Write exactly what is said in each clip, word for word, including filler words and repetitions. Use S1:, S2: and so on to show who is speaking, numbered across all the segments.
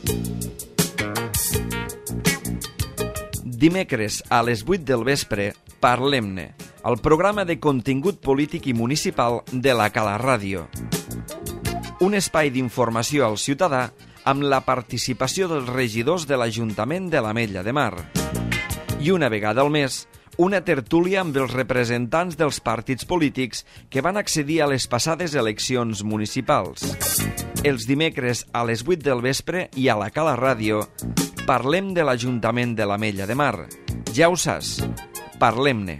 S1: Dimecres a les vuit del vespre, Parlem-ne, el programa de contingut polític i municipal de la Cala Ràdio. Un espai d'informació al ciutadà amb la participació dels regidors de l'Ajuntament de l'Ametlla de Mar. I una vegada al mes, una tertúlia amb els representants dels partits polítics que van accedir a les passades eleccions municipals. Els dimecres a les vuit del vespre i a la Cala Ràdio parlem de l'Ajuntament de l'Ametlla de Mar. Ja ho saps, parlem-ne.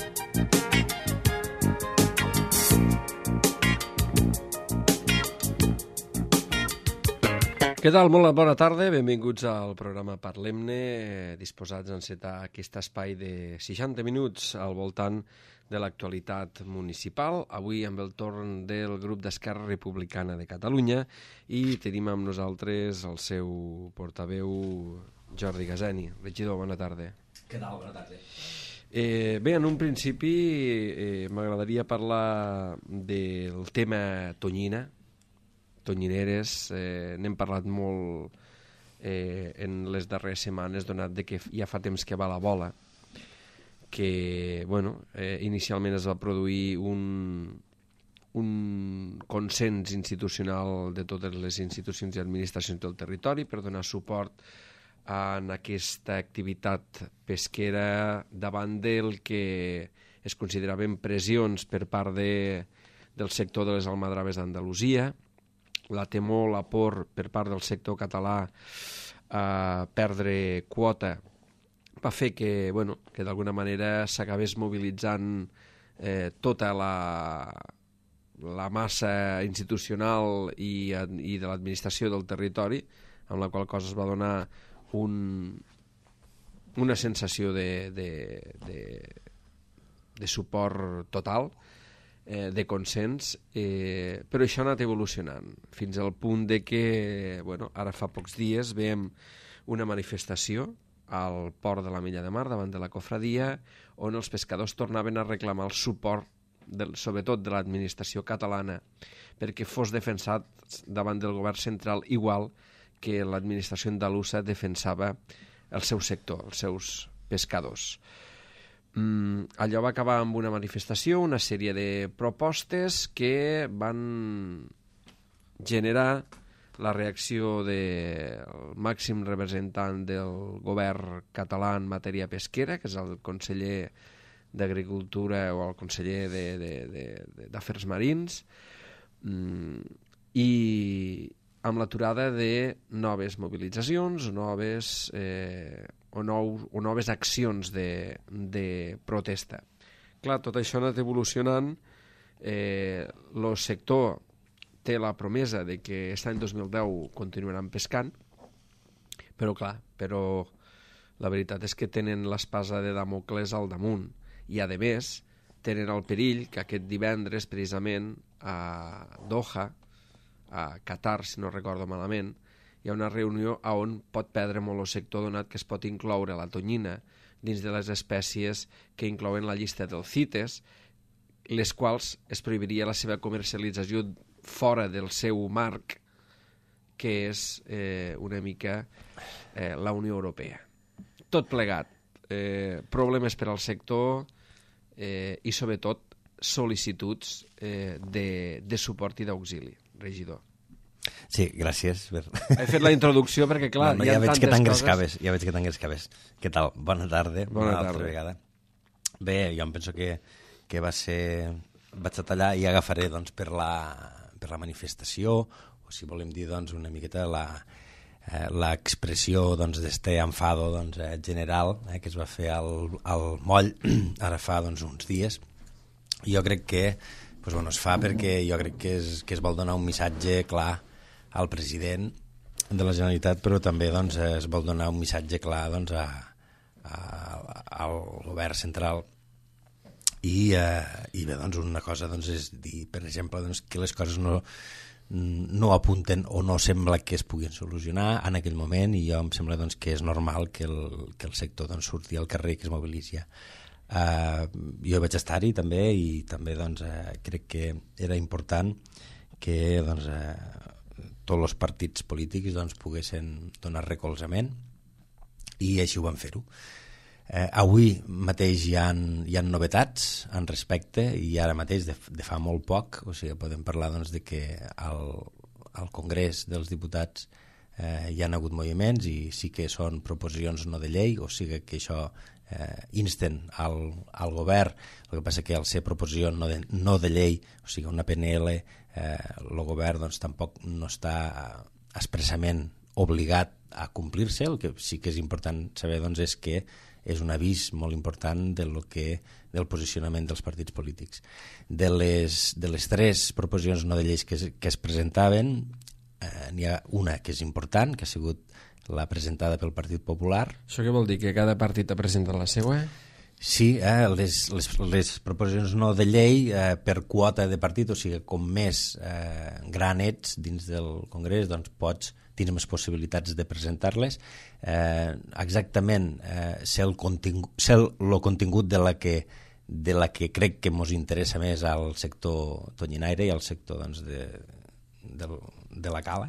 S2: Què tal? Molt bona tarda, benvinguts al programa Parlem-ne, disposats a encetar aquest espai de seixanta minuts al voltant de l'actualitat municipal. Avui amb el torn del grup d'Esquerra Republicana de Catalunya i tenim amb nosaltres el seu portaveu Jordi Gaseni. Regidor, bona tarda.
S3: Què tal? Bona tarda.
S2: Eh, bé, en un principi eh, m'agradaria parlar del tema tonyina, tonyineres. Eh, n'hem parlat molt eh, en les darreres setmanes, donat de que ja fa temps que va la bola, que bueno, eh, inicialment es va produir un, un consens institucional de totes les institucions i administracions del territori per donar suport en aquesta activitat pesquera davant del que es consideraven pressions per part de, del sector de les almadraves d'Andalusia, la temor, la por per part del sector català a perdre quota va fer que, bueno, que d'alguna manera s'acabés mobilitzant eh, tota la, la massa institucional i, i de l'administració del territori, amb la qual cosa es va donar un, una sensació de, de, de, de suport total, eh, de consens, eh, però això ha anat evolucionant fins al punt de que, bueno, ara fa pocs dies veiem una manifestació al port de l'Ametlla de Mar davant de la cofradia on els pescadors tornaven a reclamar el suport del, sobretot de l'administració catalana perquè fos defensat davant del govern central igual que l'administració andalusa defensava el seu sector, els seus pescadors. Mm, allò va acabar amb una manifestació, una sèrie de propostes que van generar la reacció del màxim representant del govern català en matèria pesquera, que és el conseller d'Agricultura o el conseller d'Afers Marins, mm, i amb l'aturada de noves mobilitzacions o noves, eh, o, nou, o noves accions de, de protesta. Clar, tot això ha anat evolucionant. Eh, el sector té la promesa de que aquest any dos mil deu continuaran pescant, però clar, però la veritat és que tenen l'espasa de Damocles al damunt i, a més, tenen el perill que aquest divendres, precisament, a Doha, a Qatar, si no recordo malament, hi ha una reunió on pot perdre molt el sector, donat que es pot incloure la tonyina dins de les espècies que inclouen la llista dels CITES, les quals es prohibiria la seva comercialització fora del seu marc, que és eh, una mica eh, la Unió Europea. Tot plegat, eh, problemes per al sector eh, i, sobretot, sol·licituds eh, de, de suport i d'auxili. Regidor.
S4: Sí, gràcies. Per...
S2: He fet la introducció perquè, clar,
S4: no, no,
S2: hi ha
S4: ja veig
S2: tantes
S4: que
S2: coses.
S4: Ja veig que t'engrescaves. Què tal? Bona tarda.
S2: Bona
S4: una
S2: tarda.
S4: altra vegada. Bé, jo em penso que, que va ser... Vaig a tallar i agafaré doncs, per, la, per la manifestació, o si volem dir doncs, una miqueta la, eh, l'expressió doncs, d'este enfado doncs, eh, general eh, que es va fer al, al moll ara fa doncs, uns dies. Jo crec que pues, bueno, es fa perquè jo crec que es, que es vol donar un missatge clar al president de la Generalitat, però també doncs, es vol donar un missatge clar doncs, a, a, al govern central. I, eh, i bé, doncs, una cosa doncs, és dir, per exemple, doncs, que les coses no, no apunten o no sembla que es puguin solucionar en aquell moment, i jo em sembla doncs, que és normal que el, que el sector doncs, surti al carrer, que es mobilitzi. Uh, jo vaig estar-hi també i també doncs, uh, crec que era important que doncs, uh, tots els partits polítics doncs, poguessin donar recolzament, i així ho van fer-ho. Eh, avui mateix hi ha, hi ha novetats en respecte, i ara mateix de, de fa molt poc, o sigui, podem parlar doncs, de que al, al Congrés dels Diputats eh, hi ha hagut moviments, i sí que són proposicions no de llei, o sigui que això eh, insten al, al govern. El que passa que al ser proposició no de, no de llei, o sigui una P N L, eh, el govern doncs, tampoc no està expressament obligat a complir-se. El que sí que és important saber doncs, és que és un avís molt important de lo que, del posicionament dels partits polítics. De les, de les tres proposicions no de lleis que es, que es presentaven, eh, n'hi ha una que és important, que ha sigut la presentada pel Partit Popular.
S2: Això què vol dir? Que cada partit ha presentat la seva?
S4: Sí, eh, les, les, les proposicions no de llei eh, per quota de partit, o sigui, com més eh, gran ets dins del Congrés, doncs pots, tens més possibilitats de presentar-les. Eh, exactament eh, ser, el contingut, ser el contingut de la que de la que crec que ens interessa més al sector tonyinaire i al sector doncs, de, de, de la cala.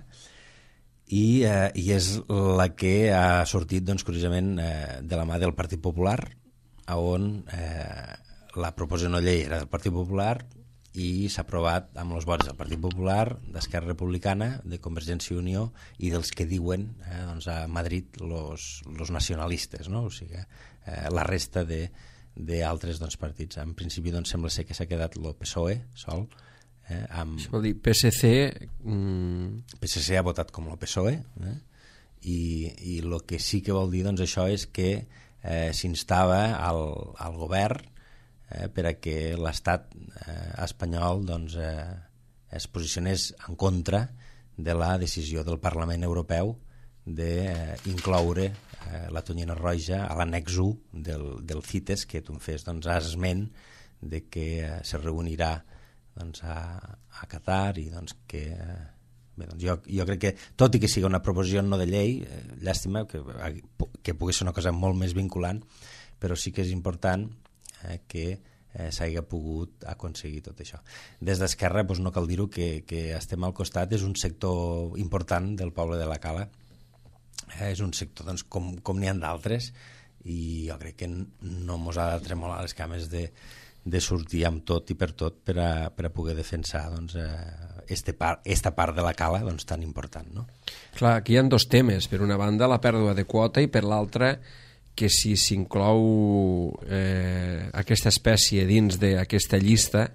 S4: I, eh, i és la que ha sortit doncs, curiosament eh, de la mà del Partit Popular, on eh, la proposició no llei era del Partit Popular i s'ha aprovat amb els vots del Partit Popular, d'Esquerra Republicana, de Convergència i Unió i dels que diuen eh, doncs a Madrid los, los nacionalistes, no? O sigui, eh, la resta de d'altres doncs, partits. En principi doncs, sembla ser que s'ha quedat el P S O E sol. Eh, amb...
S2: Això vol dir P S C... Mm...
S4: P S C ha votat com el P S O E eh? i, i el que sí que vol dir doncs, això és que eh, s'instava al, al govern eh, per a que l'estat eh, espanyol doncs, eh, es posicionés en contra de la decisió del Parlament Europeu d'incloure eh, la tonyina roja a l'annex u del, del CITES, que tu em fes doncs, esment de que eh, se reunirà doncs, a, a Qatar i doncs, que eh, bé, doncs, jo, jo crec que tot i que sigui una proposició no de llei, eh, llàstima que, que pugui ser una cosa molt més vinculant, però sí que és important eh, que eh, s'hagi pogut aconseguir tot això. Des d'Esquerra doncs, no cal dir-ho que, que estem al costat, és un sector important del poble de la Cala, eh, és un sector doncs, com, com n'hi ha d'altres, i jo crec que no mos ha de tremolar les cames de, de sortir amb tot i per tot per a, per a poder defensar doncs, eh, este part, esta part de la Cala doncs, tan important. No?
S2: Clar, aquí hi ha dos temes. Per una banda, la pèrdua de quota, i per l'altra, que si s'inclou eh, aquesta espècie dins d'aquesta llista,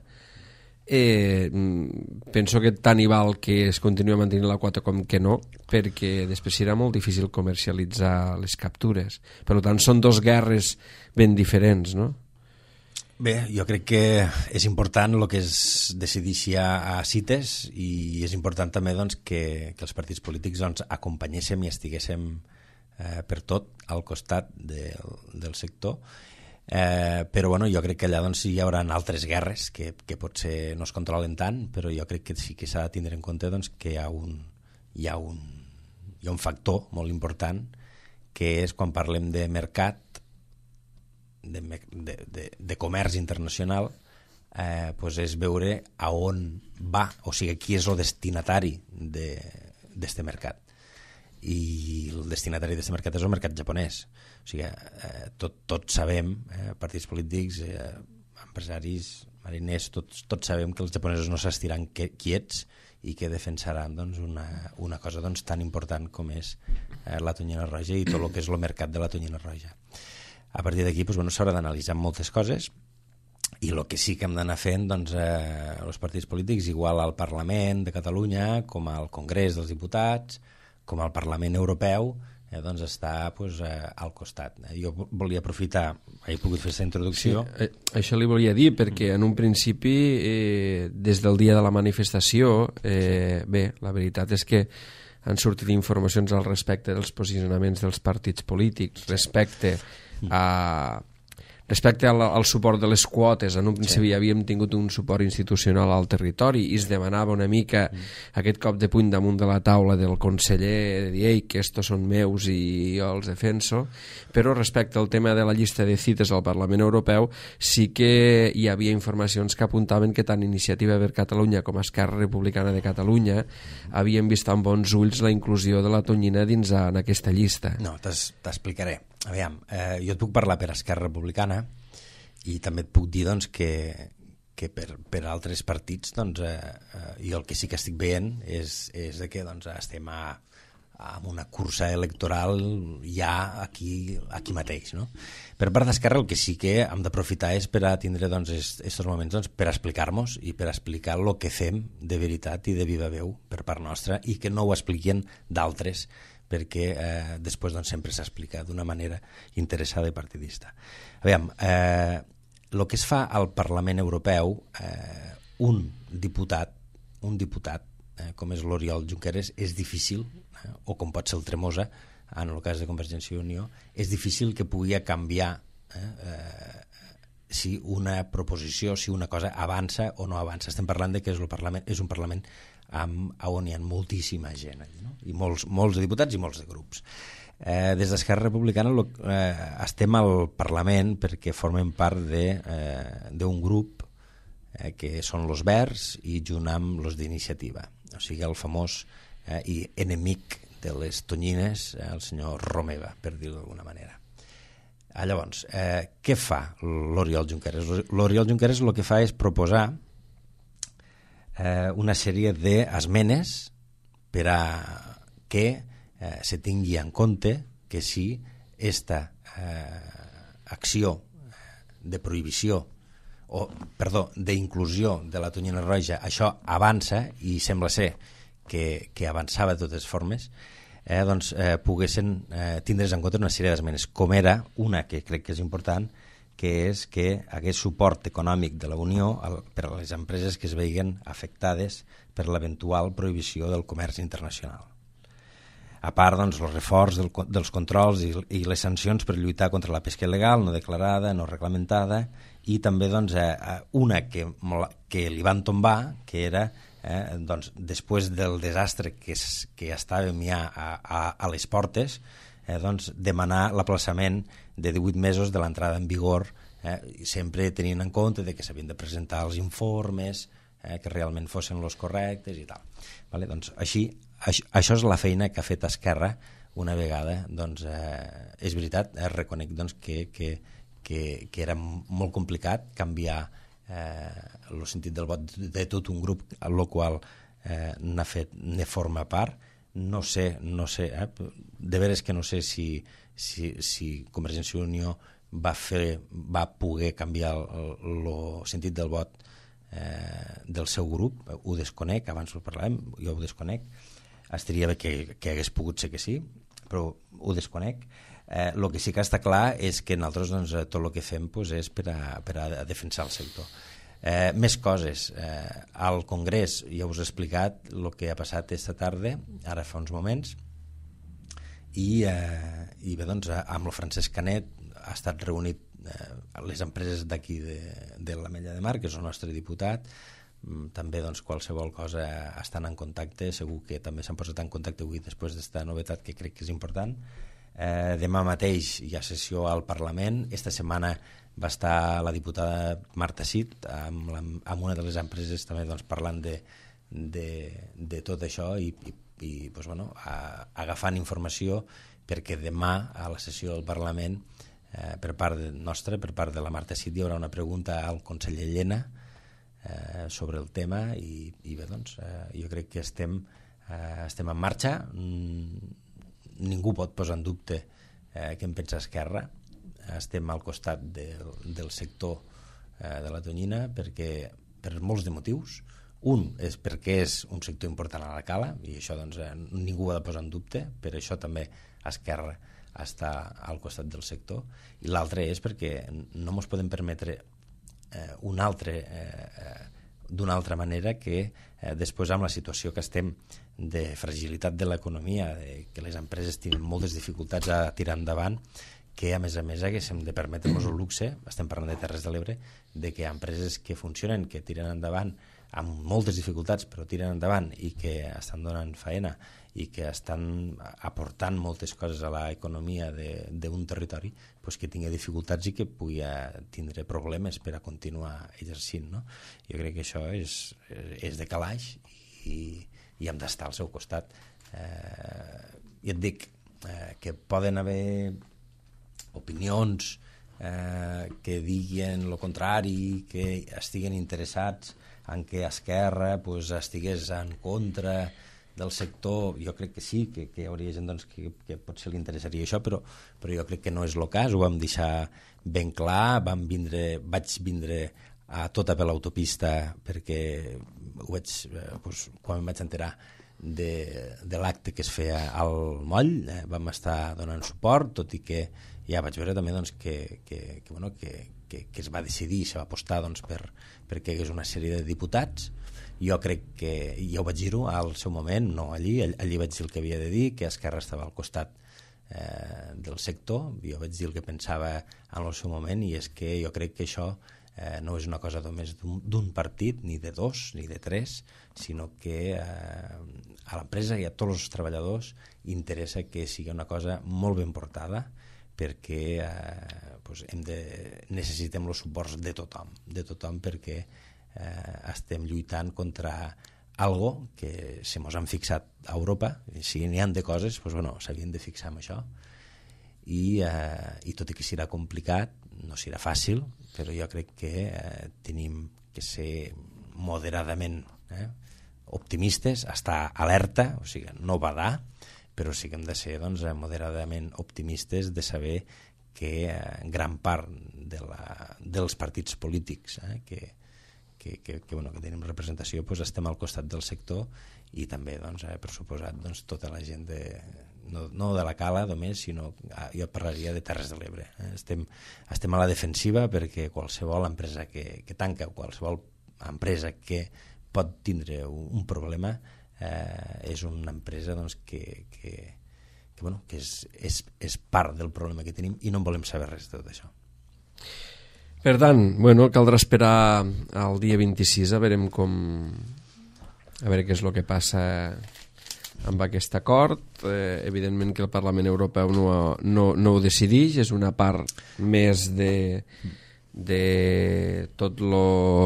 S2: eh, penso que tant hi val que es continua mantenint la quota com que no, perquè després serà molt difícil comercialitzar les captures. Per tant, són dos guerres ben diferents, no?
S4: Bé, jo crec que és important el que es decideixi a, a CITES, i és important també doncs, que, que els partits polítics doncs, acompanyéssim i estiguéssim eh, per tot al costat de, del sector. Eh, però bueno, jo crec que allà doncs, hi haurà altres guerres que, que potser no es controlen tant, però jo crec que sí que s'ha de tindre en compte doncs, que hi ha, un, hi, ha un, hi ha un factor molt important, que és quan parlem de mercat, de, de, de, de comerç internacional, eh, pues és veure a on va, o sigui, qui és el destinatari d'este mercat. I el destinatari d'aquest mercat és el mercat japonès. O sigui, eh, tot, tots sabem, eh, partits polítics, eh, empresaris, mariners, tots, tots sabem que els japonesos no s'estiran quiets i que defensaran doncs, una, una cosa doncs, tan important com és eh, la tonyina roja i tot el que és el mercat de la tonyina roja. A partir d'aquí doncs, bueno, s'haurà d'analitzar moltes coses, i el que sí que hem d'anar fent doncs, eh, els partits polítics, igual al Parlament de Catalunya com al Congrés dels Diputats, com al Parlament Europeu, eh, doncs està pues, eh, al costat. Jo volia aprofitar, he pogut fer aquesta introducció.
S2: Sí, eh, això li volia dir, perquè en un principi, eh, des del dia de la manifestació, eh, bé, la veritat és que han sortit informacions al respecte dels posicionaments dels partits polítics, respecte a, Respecte al, al suport de les quotes, en un principi sí. havíem tingut un suport institucional al territori i es demanava una mica mm. aquest cop de puny damunt de la taula del conseller de dir, ei, que estos són meus i jo els defenso, però respecte al tema de la llista de cites al Parlament Europeu sí que hi havia informacions que apuntaven que tant Iniciativa per Catalunya com Esquerra Republicana de Catalunya havien vist amb bons ulls la inclusió de la tonyina dins en aquesta llista.
S4: No, t'explicaré. Aviam, eh, jo et puc parlar per Esquerra Republicana i també et puc dir doncs, que, que per, per altres partits doncs, eh, eh, jo el que sí que estic veient és, és de que doncs, estem a, a una cursa electoral ja aquí, aquí mateix. No? Per part d'Esquerra el que sí que hem d'aprofitar és per a tindre doncs, aquests moments doncs, per explicar-nos i per explicar el que fem de veritat i de viva veu per part nostra i que no ho expliquen d'altres perquè eh, després doncs, sempre s'explica d'una manera interessada i partidista. Aviam, eh, el que es fa al Parlament Europeu, eh, un diputat, un diputat eh, com és l'Oriol Junqueras, és difícil, eh, o com pot ser el Tremosa, en el cas de Convergència i Unió, és difícil que pugui canviar eh, eh, si una proposició, si una cosa avança o no avança. Estem parlant de que és, el Parlament, és un Parlament amb, on hi ha moltíssima gent, no? I molts, molts de diputats i molts de grups. Eh, des d'Esquerra Republicana lo, eh, estem al Parlament perquè formem part d'un eh, grup eh, que són los Verds i junt amb los d'Iniciativa, o sigui el famós eh, i enemic de les tonyines, eh, el senyor Romeva, per dir-ho d'alguna manera. Ah, llavors, eh, què fa l'Oriol Junqueras? L'Oriol Junqueras el que fa és proposar eh, una sèrie d'esmenes per a que eh, se tingui en compte que si esta eh, acció de prohibició o, perdó, d'inclusió de la tonyina roja, això avança i sembla ser que, que avançava de totes formes, eh, doncs eh, poguessin eh, tindre's en compte una sèrie d'esmenes, com era una que crec que és important, que és que hagués suport econòmic de la Unió per a les empreses que es veien afectades per l'eventual prohibició del comerç internacional. A part, doncs, el reforç del, dels controls i, i les sancions per lluitar contra la pesca il·legal, no declarada, no reglamentada, i també doncs, eh, una que, que li van tombar, que era, eh, doncs, després del desastre que, es, que estàvem ja a, a, a les portes, Eh, doncs, demanar l'aplaçament de divuit mesos de l'entrada en vigor, eh, sempre tenint en compte de que s'havien de presentar els informes, eh, que realment fossin els correctes i tal. Vale? Doncs, així, això, això és la feina que ha fet Esquerra una vegada. Doncs, eh, és veritat, eh, reconec doncs, que, que, que, que era molt complicat canviar eh, el sentit del vot de tot un grup, el qual eh, n'ha fet, ne forma part. No sé, no sé, eh? De veres que no sé si, si, si Convergència i Unió va, fer, va poder canviar el, el, el sentit del vot eh, del seu grup, ho desconec, abans ho parlàvem, jo ho desconec, estaria bé que, que hagués pogut ser que sí, però ho desconec. Eh, el que sí que està clar és que nosaltres doncs, tot el que fem doncs, és per a, per a defensar el sector. Eh, més coses. Eh, al Congrés ja us he explicat el que ha passat aquesta tarda, ara fa uns moments, i, eh, i bé, doncs, amb el Francesc Canet ha estat reunit eh, les empreses d'aquí de, de l'Ametlla de Mar, que és el nostre diputat. També doncs, qualsevol cosa estan en contacte, segur que també s'han posat en contacte avui després d'esta novetat que crec que és important. Eh, demà mateix hi ha sessió al Parlament. Esta setmana va estar la diputada Marta Cid amb, la, amb una de les empreses també doncs, parlant de, de, de tot això i, i, i doncs, bueno, a, agafant informació perquè demà a la sessió del Parlament eh, per part nostra, per part de la Marta Cid, hi haurà una pregunta al conseller Llena eh, sobre el tema i, i bé, doncs, eh, jo crec que estem, eh, estem en marxa. Mm, ningú pot posar en dubte eh, què en pensa Esquerra. Estem al costat del, del sector eh, de la tonyina perquè, per molts de motius. Un és perquè és un sector important a la cala i això doncs, eh, ningú ho ha de posar en dubte, per això també Esquerra està al costat del sector, i l'altre és perquè no ens podem permetre eh, un altre, eh, d'una altra manera que eh, després amb la situació que estem de fragilitat de l'economia, de que les empreses tenen moltes dificultats a tirar endavant, que a més a més haguéssim de permetre-nos el luxe, estem parlant de Terres de l'Ebre, de que hi ha empreses que funcionen, que tiren endavant amb moltes dificultats, però tiren endavant i que estan donant faena i que estan aportant moltes coses a l'economia d'un territori, pues que tingui dificultats i que pugui tindre problemes per a continuar exercint. No? Jo crec que això és, és de calaix i, i hem d'estar al seu costat. Eh, I et dic eh, que poden haver opinions eh, que diguin el contrari, que estiguen interessats en que Esquerra pues, estigués en contra del sector. Jo crec que sí, que, que hi hauria gent doncs, que, que potser li interessaria això, però, però jo crec que no és el cas, ho vam deixar ben clar, vam vindre, vaig vindre a tota per l'autopista perquè ho vaig, eh, doncs, quan em vaig enterar de, de l'acte que es feia al moll, eh, vam estar donant suport, tot i que ja vaig veure també doncs, que, que, que, bueno, que, que, que es va decidir, se va apostar doncs, per, perquè hi hagués una sèrie de diputats. Jo crec que, ja ho vaig dir-ho al seu moment, no allí, allí vaig dir el que havia de dir, que Esquerra estava al costat eh, del sector, jo vaig dir el que pensava en el seu moment, i és que jo crec que això eh, no és una cosa només d'un partit, ni de dos, ni de tres, sinó que eh, a l'empresa i a tots els treballadors interessa que sigui una cosa molt ben portada, perquè eh, doncs hem de, necessitem els suports de tothom, de tothom perquè eh, estem lluitant contra algo que se mos han fixat a Europa, i si n'hi ha de coses, doncs, bueno, s'havien de fixar en això, i, eh, i tot i que serà complicat, no serà fàcil, però jo crec que eh, tenim que ser moderadament eh, optimistes, estar alerta, o sigui, no badar, però sí que hem de ser doncs, moderadament optimistes de saber que eh, gran part de la, dels partits polítics eh, que, que, que, que, bueno, que tenim representació doncs, estem al costat del sector i també, doncs, eh, per suposat, doncs, tota la gent de, no, no de la Cala només, sinó eh, jo parlaria de Terres de l'Ebre. Eh. Estem, estem a la defensiva perquè qualsevol empresa que, que tanca, qualsevol empresa que pot tindre un, un problema Eh, és una empresa doncs, que, que, que, bueno, que és, és, és part del problema que tenim i no en volem saber res de tot això.
S2: Per tant, bueno, caldrà esperar al dia vint-i-sis a veure com a veure què és el que passa amb aquest acord. Eh, evidentment que el Parlament Europeu no, no, no ho decideix, és una part més de, de tot lo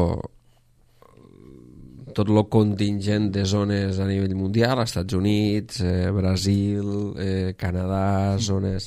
S2: tot el contingent de zones a nivell mundial, Estats Units, eh, Brasil, eh, Canadà, zones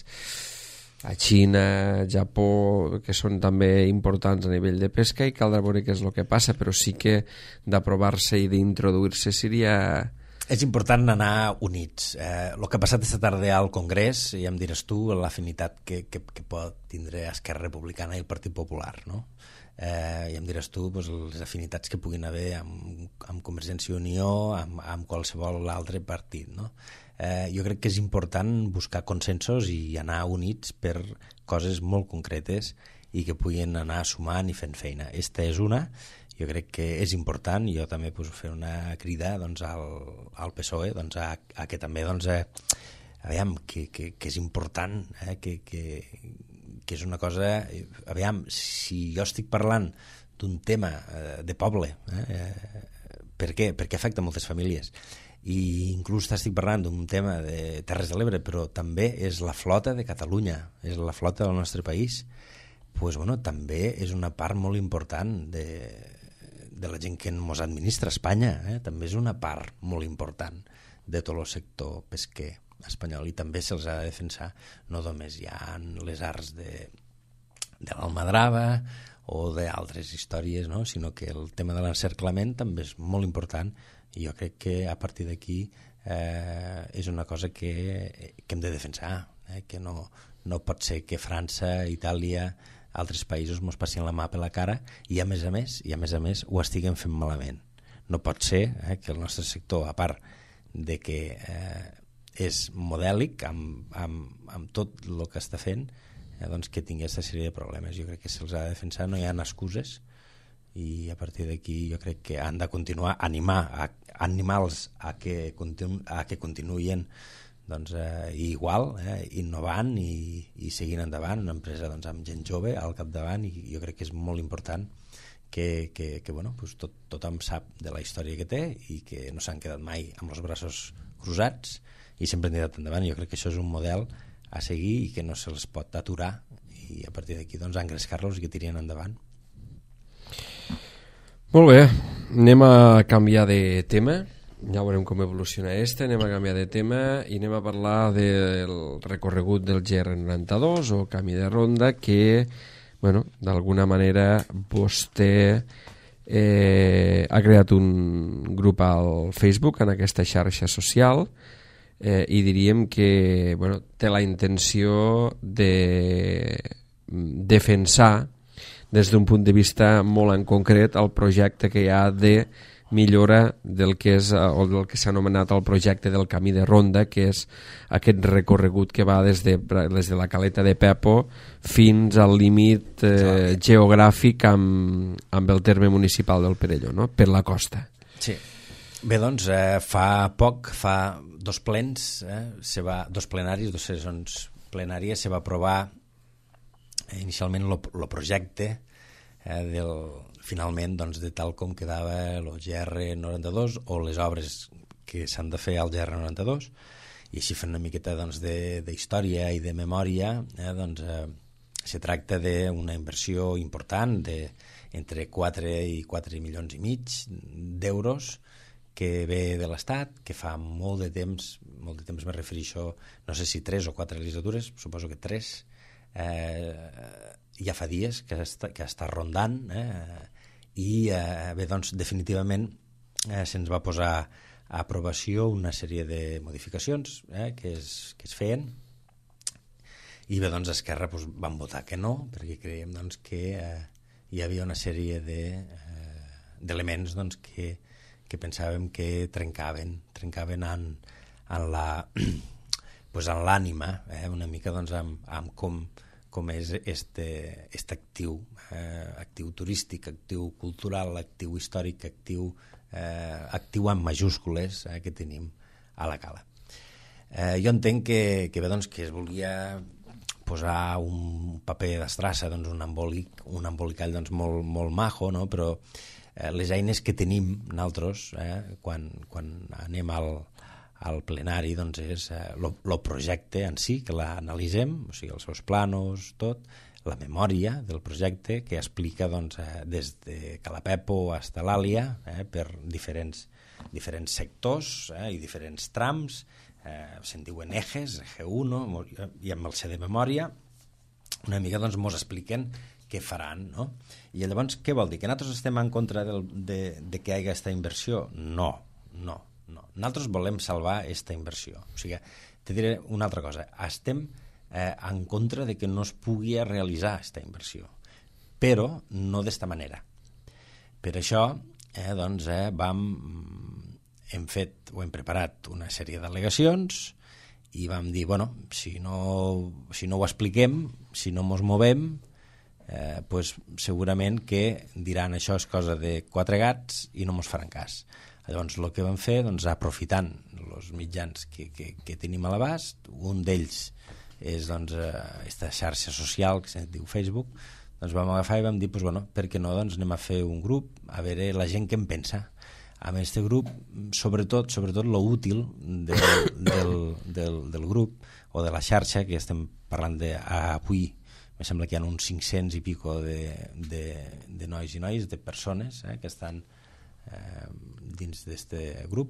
S2: a Xina, Japó, que són també importants a nivell de pesca, i caldrà veure què és el que passa, però sí que d'aprovar-se i d'introduir-se seria...
S4: És important anar units. Eh, el que ha passat aquesta tarda al Congrés, ja em diràs tu, l'afinitat que, que, que pot tindre Esquerra Republicana i el Partit Popular, no? Eh, i em diràs tu doncs, les afinitats que puguin haver amb, amb Convergència i Unió, amb, amb qualsevol altre partit, no? Eh, jo crec que és important buscar consensos i anar units per coses molt concretes i que puguin anar sumant i fent feina. Esta és una, jo crec que és important, i jo també pues, fer una crida doncs, al, al P S O E doncs, a, a que també doncs, eh, aviam, que, que, que és important eh, que, que que és una cosa... Aviam, si jo estic parlant d'un tema eh, de poble, eh, per què? Perquè afecta moltes famílies, i inclús estic parlant d'un tema de Terres de l'Ebre, però també és la flota de Catalunya, és la flota del nostre país, pues, bueno, també és una part molt important de, de la gent que ens administra Espanya, eh? També és una part molt important de tot el sector pesquer espanyol, i també se'ls ha de defensar. No només hi ha les arts de, de l'almadrava o d'altres històries, no? Sinó que el tema de l'encerclament també és molt important, i jo crec que a partir d'aquí eh, és una cosa que, que hem de defensar, eh? Que no, no pot ser que França, Itàlia, altres països mos passin la mà per la cara i a més a més, i a més a més ho estiguen fent malament. No pot ser eh, que el nostre sector, a part de que eh, és modèlic amb, amb, amb tot el que està fent, eh, doncs que tingui aquesta sèrie de problemes. Jo crec que se'ls ha de defensar, no hi ha excuses, i a partir d'aquí jo crec que han de continuar a animar a, a animar-los a que, continu, a que continuïn doncs, eh, igual, eh, innovant i, i seguint endavant, una empresa doncs, amb gent jove al capdavant, i jo crec que és molt important que, que, que bueno, pues tot, tothom sap de la història que té i que no s'han quedat mai amb els braços cruzats i sempre han tirat endavant. Jo crec que això és un model a seguir i que no se'ls pot aturar, i a partir d'aquí doncs, engrescar-los i que tirien endavant.
S2: Molt bé, anem a canviar de tema. Ja veurem com evoluciona este. Anem a canviar de tema i anem a parlar del recorregut del G R noranta-dos o camí de ronda, que, bueno, d'alguna manera vostè eh, ha creat un grup al Facebook, en aquesta xarxa social, eh, i diríem que, bueno, té la intenció de defensar des d'un punt de vista molt en concret el projecte que hi ha de millora del que és o del que s'ha anomenat el projecte del camí de ronda, que és aquest recorregut que va des de, des de la Caleta de Pepo fins al límit eh, geogràfic amb, amb el terme municipal del Perelló, no? Per la costa.
S4: Sí. Bé, doncs, eh, fa poc, fa dos plens, eh, se va, dos plenaris, dos sessions plenàries, se va aprovar eh, inicialment el projecte eh, del, finalment, doncs, de tal com quedava el G R noranta-dos o les obres que s'han de fer al G R noranta-dos, i així fent una miqueta doncs, d'història i de memòria, eh, doncs, eh, se tracta d'una inversió important de entre quatre i quatre milions i mig d'euros que ve de l'Estat, que fa molt de temps, molt de temps me refereixo, no sé si tres o quatre legislatures, suposo que tres, eh, ja fa dies que està, que està rondant, eh, i eh, bé, doncs, definitivament eh, se'ns va posar a aprovació una sèrie de modificacions eh, que, es, que es feien, i bé, doncs, Esquerra doncs, van votar que no, perquè creiem doncs, que eh, hi havia una sèrie de, eh, d'elements doncs, que, que pensàvem que trencaven, trencaven en, en la pues, en l'ànima, eh, una mica doncs, amb, amb com com és este, este actiu, eh, actiu turístic, actiu cultural, actiu històric, actiu, eh, actiu en majúscules eh, que tenim a la Cala. Eh, jo entenc que, que, bé, doncs, que es volia posar un paper d'estrassa, doncs, un, embolic, un embolicall doncs, molt, molt majo, no? Però eh, les eines que tenim nosaltres eh, quan, quan anem al al plenari doncs és el eh, projecte en si, que l'analitzem, o sigui, els seus planos, tot, la memòria del projecte que explica doncs, eh, des de Calapepo fins a l'Àlia, eh, per diferents, diferents sectors eh, i diferents trams, eh, se'n diuen ejes, G u, no? I amb el C de memòria una mica doncs mos expliquen què faran, no? I llavors què vol dir? Que nosaltres estem en contra del, de, de que hi hagi aquesta inversió? No, no. No, nosaltres volem salvar aquesta inversió. O sigui, te diré una altra cosa. Estem eh, en contra de que no es pugui realitzar aquesta inversió, però no d'esta manera. Per això, eh, doncs, eh, vam, hem fet o hem preparat una sèrie d'al·legacions i vam dir, bueno, si no, si no ho expliquem, si no mos movem, eh, pues, segurament que diran això és cosa de quatre gats i no mos faran cas. Llavors, el que vam fer, doncs, aprofitant els mitjans que, que, que tenim a l'abast, un d'ells és doncs, aquesta xarxa social que se'n diu Facebook, doncs vam agafar i vam dir, pues, bueno, per què no, doncs, anem a fer un grup, a veure la gent què en pensa. Amb aquest grup, sobretot, sobretot lo útil del, del, del, del grup o de la xarxa, que estem parlant d'avui, me sembla que hi ha uns cinc-cents i pico de, de, de nois i noies, de persones eh, que estan Eh, dins d'aquest grup.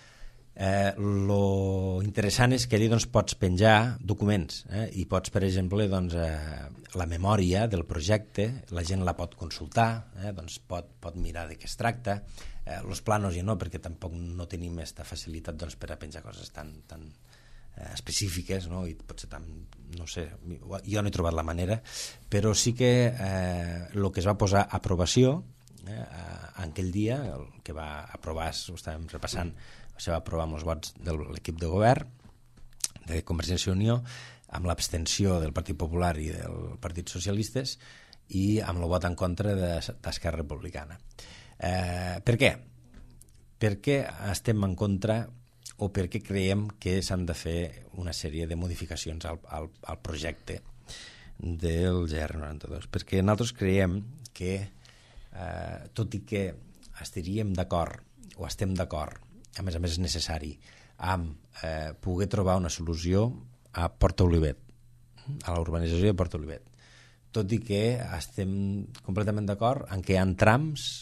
S4: Eh, lo interessant és que allà doncs, pots penjar documents eh, i pots, per exemple, doncs, eh, la memòria del projecte, la gent la pot consultar, eh, doncs pot, pot mirar de què es tracta. Eh, los planos ja no, perquè tampoc no tenim aquesta facilitat doncs, per a penjar coses tan, tan eh, específiques, no? I potser tan, no sé, jo no he trobat la manera, però sí que eh, el que es va posar a aprovació Eh, en aquell dia, el que va aprovar, ho estàvem repassant, se va aprovar amb els vots de l'equip de govern de Convergència i Unió, amb l'abstenció del Partit Popular i del Partit Socialistes i amb el vot en contra d'Esquerra Republicana. Eh, per què? Perquè estem en contra o perquè creiem que s'han de fer una sèrie de modificacions al, al, al projecte del G R noranta-dos. Perquè nosaltres creiem que, eh, tot i que estaríem d'acord, o estem d'acord, a més a més és necessari, amb eh, poder trobar una solució a Port Olivet, a la urbanització de Port Olivet. Tot i que estem completament d'acord en què hi ha trams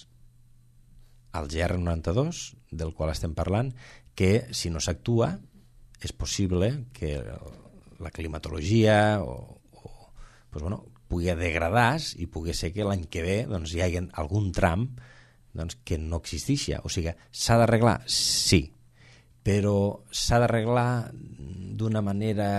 S4: al G R noranta-dos, del qual estem parlant, que si no s'actua és possible que la climatologia o, o, pues bueno, pugui degradar i pugui ser que l'any que ve doncs, hi hagi algun tram doncs, que no existeixi. O sigui, s'ha d'arreglar? Sí, però s'ha d'arreglar d'una manera,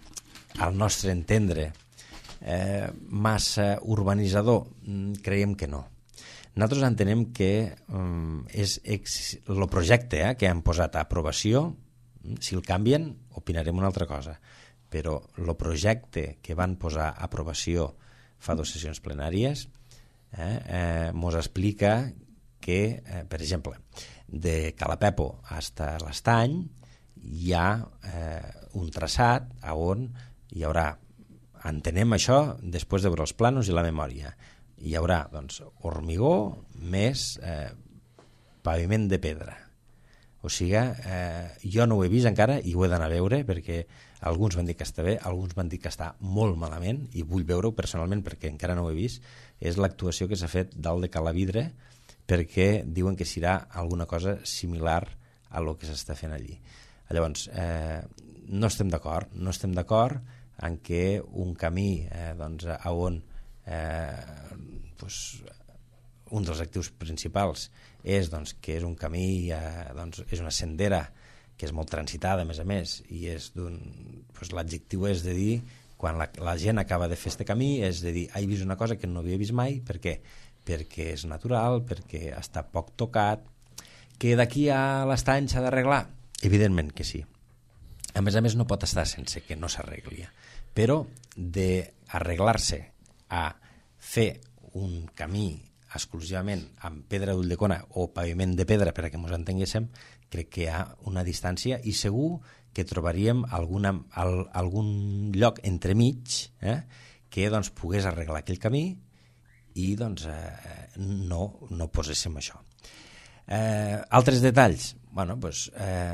S4: al nostre entendre, eh, massa urbanitzador? Creiem que no. Nosaltres entenem que um, és el projecte eh, que han posat a aprovació, si el canvien, opinarem una altra cosa, però el projecte que van posar a aprovació fa dues sessions plenàries eh, eh, mos explica que, eh, per exemple, de Calapepo fins a l'Estany hi ha eh, un traçat on hi haurà, entenem això després de veure els plànols i la memòria, hi haurà doncs, hormigó més eh, paviment de pedra. O sigui, eh, jo no ho he vist encara i ho he d'anar a veure perquè alguns van dir que està bé, alguns van dir que està molt malament i vull veure-ho personalment perquè encara no ho he vist. És l'actuació que s'ha fet dalt de Calavidre perquè diuen que serà alguna cosa similar a lo que s'està fent allí. Llavors, eh, no estem d'acord, no estem d'acord en què un camí eh, doncs, a on Eh, pues, un dels actius principals és doncs, que és un camí, eh, doncs, és una sendera que és molt transitada a més a més i és d'un, pues, l'adjectiu és de dir, quan la, la gent acaba de fer este camí, és de dir, he vist una cosa que no havia vist mai. Per què? Perquè és natural, perquè està poc tocat. Que d'aquí a l'Estany s'ha d'arreglar? Evidentment que sí. A més a més no pot estar sense que no s'arregli, però d'arreglar-se a fer un camí exclusivament amb pedra d'Ulldecona o paviment de pedra, per a que ens entenguéssim, crec que hi ha una distància i segur que trobaríem alguna, al, algun lloc entremig eh, que doncs, pogués arreglar aquell camí i doncs, eh, no, no poséssim això. Eh, altres detalls. Bueno, doncs, eh,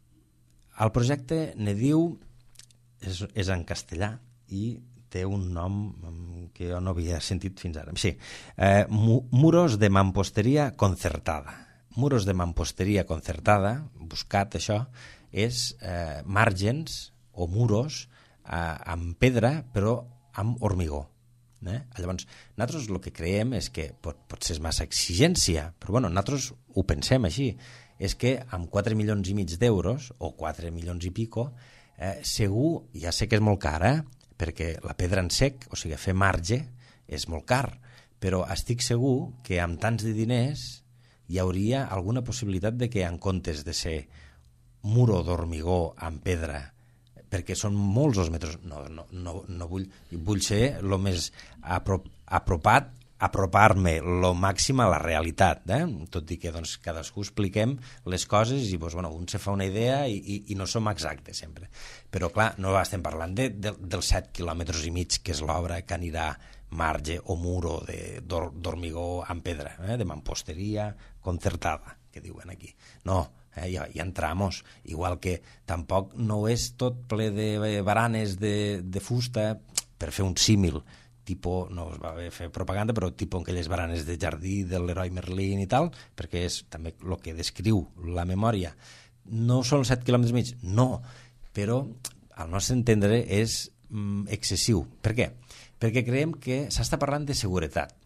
S4: el projecte ne diu, és, és en castellà i té un nom que jo no havia sentit fins ara. Sí, eh, muros de mampostería concertada. Muros de mampostería concertada, buscat això, és eh, màrgens o muros eh, amb pedra però amb hormigó. Eh? Llavors, nosaltres el que creiem és que pot, pot ser massa exigència, però bueno, nosaltres ho pensem així, és que amb quatre milions i mig d'euros, o quatre milions i pico, eh, segur, ja sé que és molt car, eh? perquè la pedra en sec, o sigui, fer marge, és molt car, però estic segur que amb tants de diners hi hauria alguna possibilitat de que en comptes de ser muro d'hormigó amb pedra, perquè són molts els metres, no, no, no, no vull, vull ser el més aprop, apropat, apropar-me el màxim a la realitat, eh? Tot i que doncs, cadascú expliquem les coses i doncs, bueno, un se fa una idea i, i, i no som exactes sempre. Però clar, no estem parlant de, de, dels set quilòmetres i mig que és l'obra que anirà marge o muro d'hormigó amb pedra, eh? De mamposteria concertada, que diuen aquí. No, eh? hi, ha, hi ha tramos, igual que tampoc no és tot ple de baranes de, de fusta, per fer un símil, tipus, no es va fer propaganda, però tipus aquelles baranes de jardí de l'heroi Merlin i tal, perquè és també el que descriu la memòria. No són set quilòmetres i mig? No, però al nostre entendre és mm, excessiu. Per què? Perquè creiem que s'està parlant de seguretat.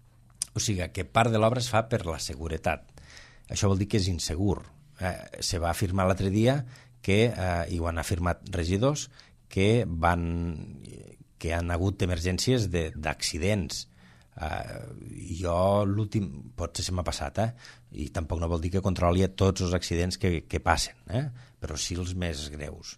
S4: O sigui, que part de l'obra es fa per la seguretat. Això vol dir que és insegur. Eh, se va afirmar l'altre dia que, eh, i ho han afirmat regidors, que van... que han hagut emergències d'accidents. Uh, jo l'últim, potser se m'ha passat, eh? I tampoc no vol dir que controli tots els accidents que, que passen, eh? Però sí els més greus.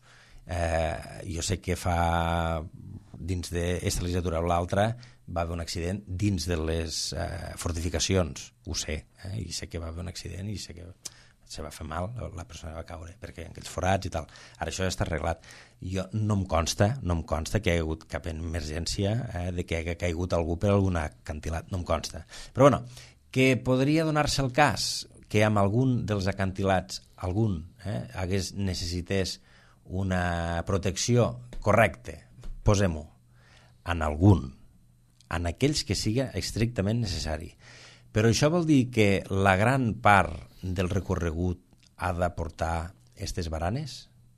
S4: Uh, jo sé que fa, dins d'esta legislatura o l'altra, va haver un accident dins de les uh, fortificacions, ho sé, eh? I sé que va haver un accident i sé que se va fer mal, la persona va caure, perquè en aquells forats i tal. Ara això ja està arreglat. Jo no em consta, no em consta que hi ha hagut cap emergència eh, de que hagi caigut algú per algun acantilat, no em consta. Però bueno, que podria donar-se el cas que amb algun dels acantilats, algun, eh, hagués necessités una protecció correcta, posem-ho, en algun, en aquells que siga estrictament necessari. Però això vol dir que la gran part del recorregut ha de portar aquestes baranes?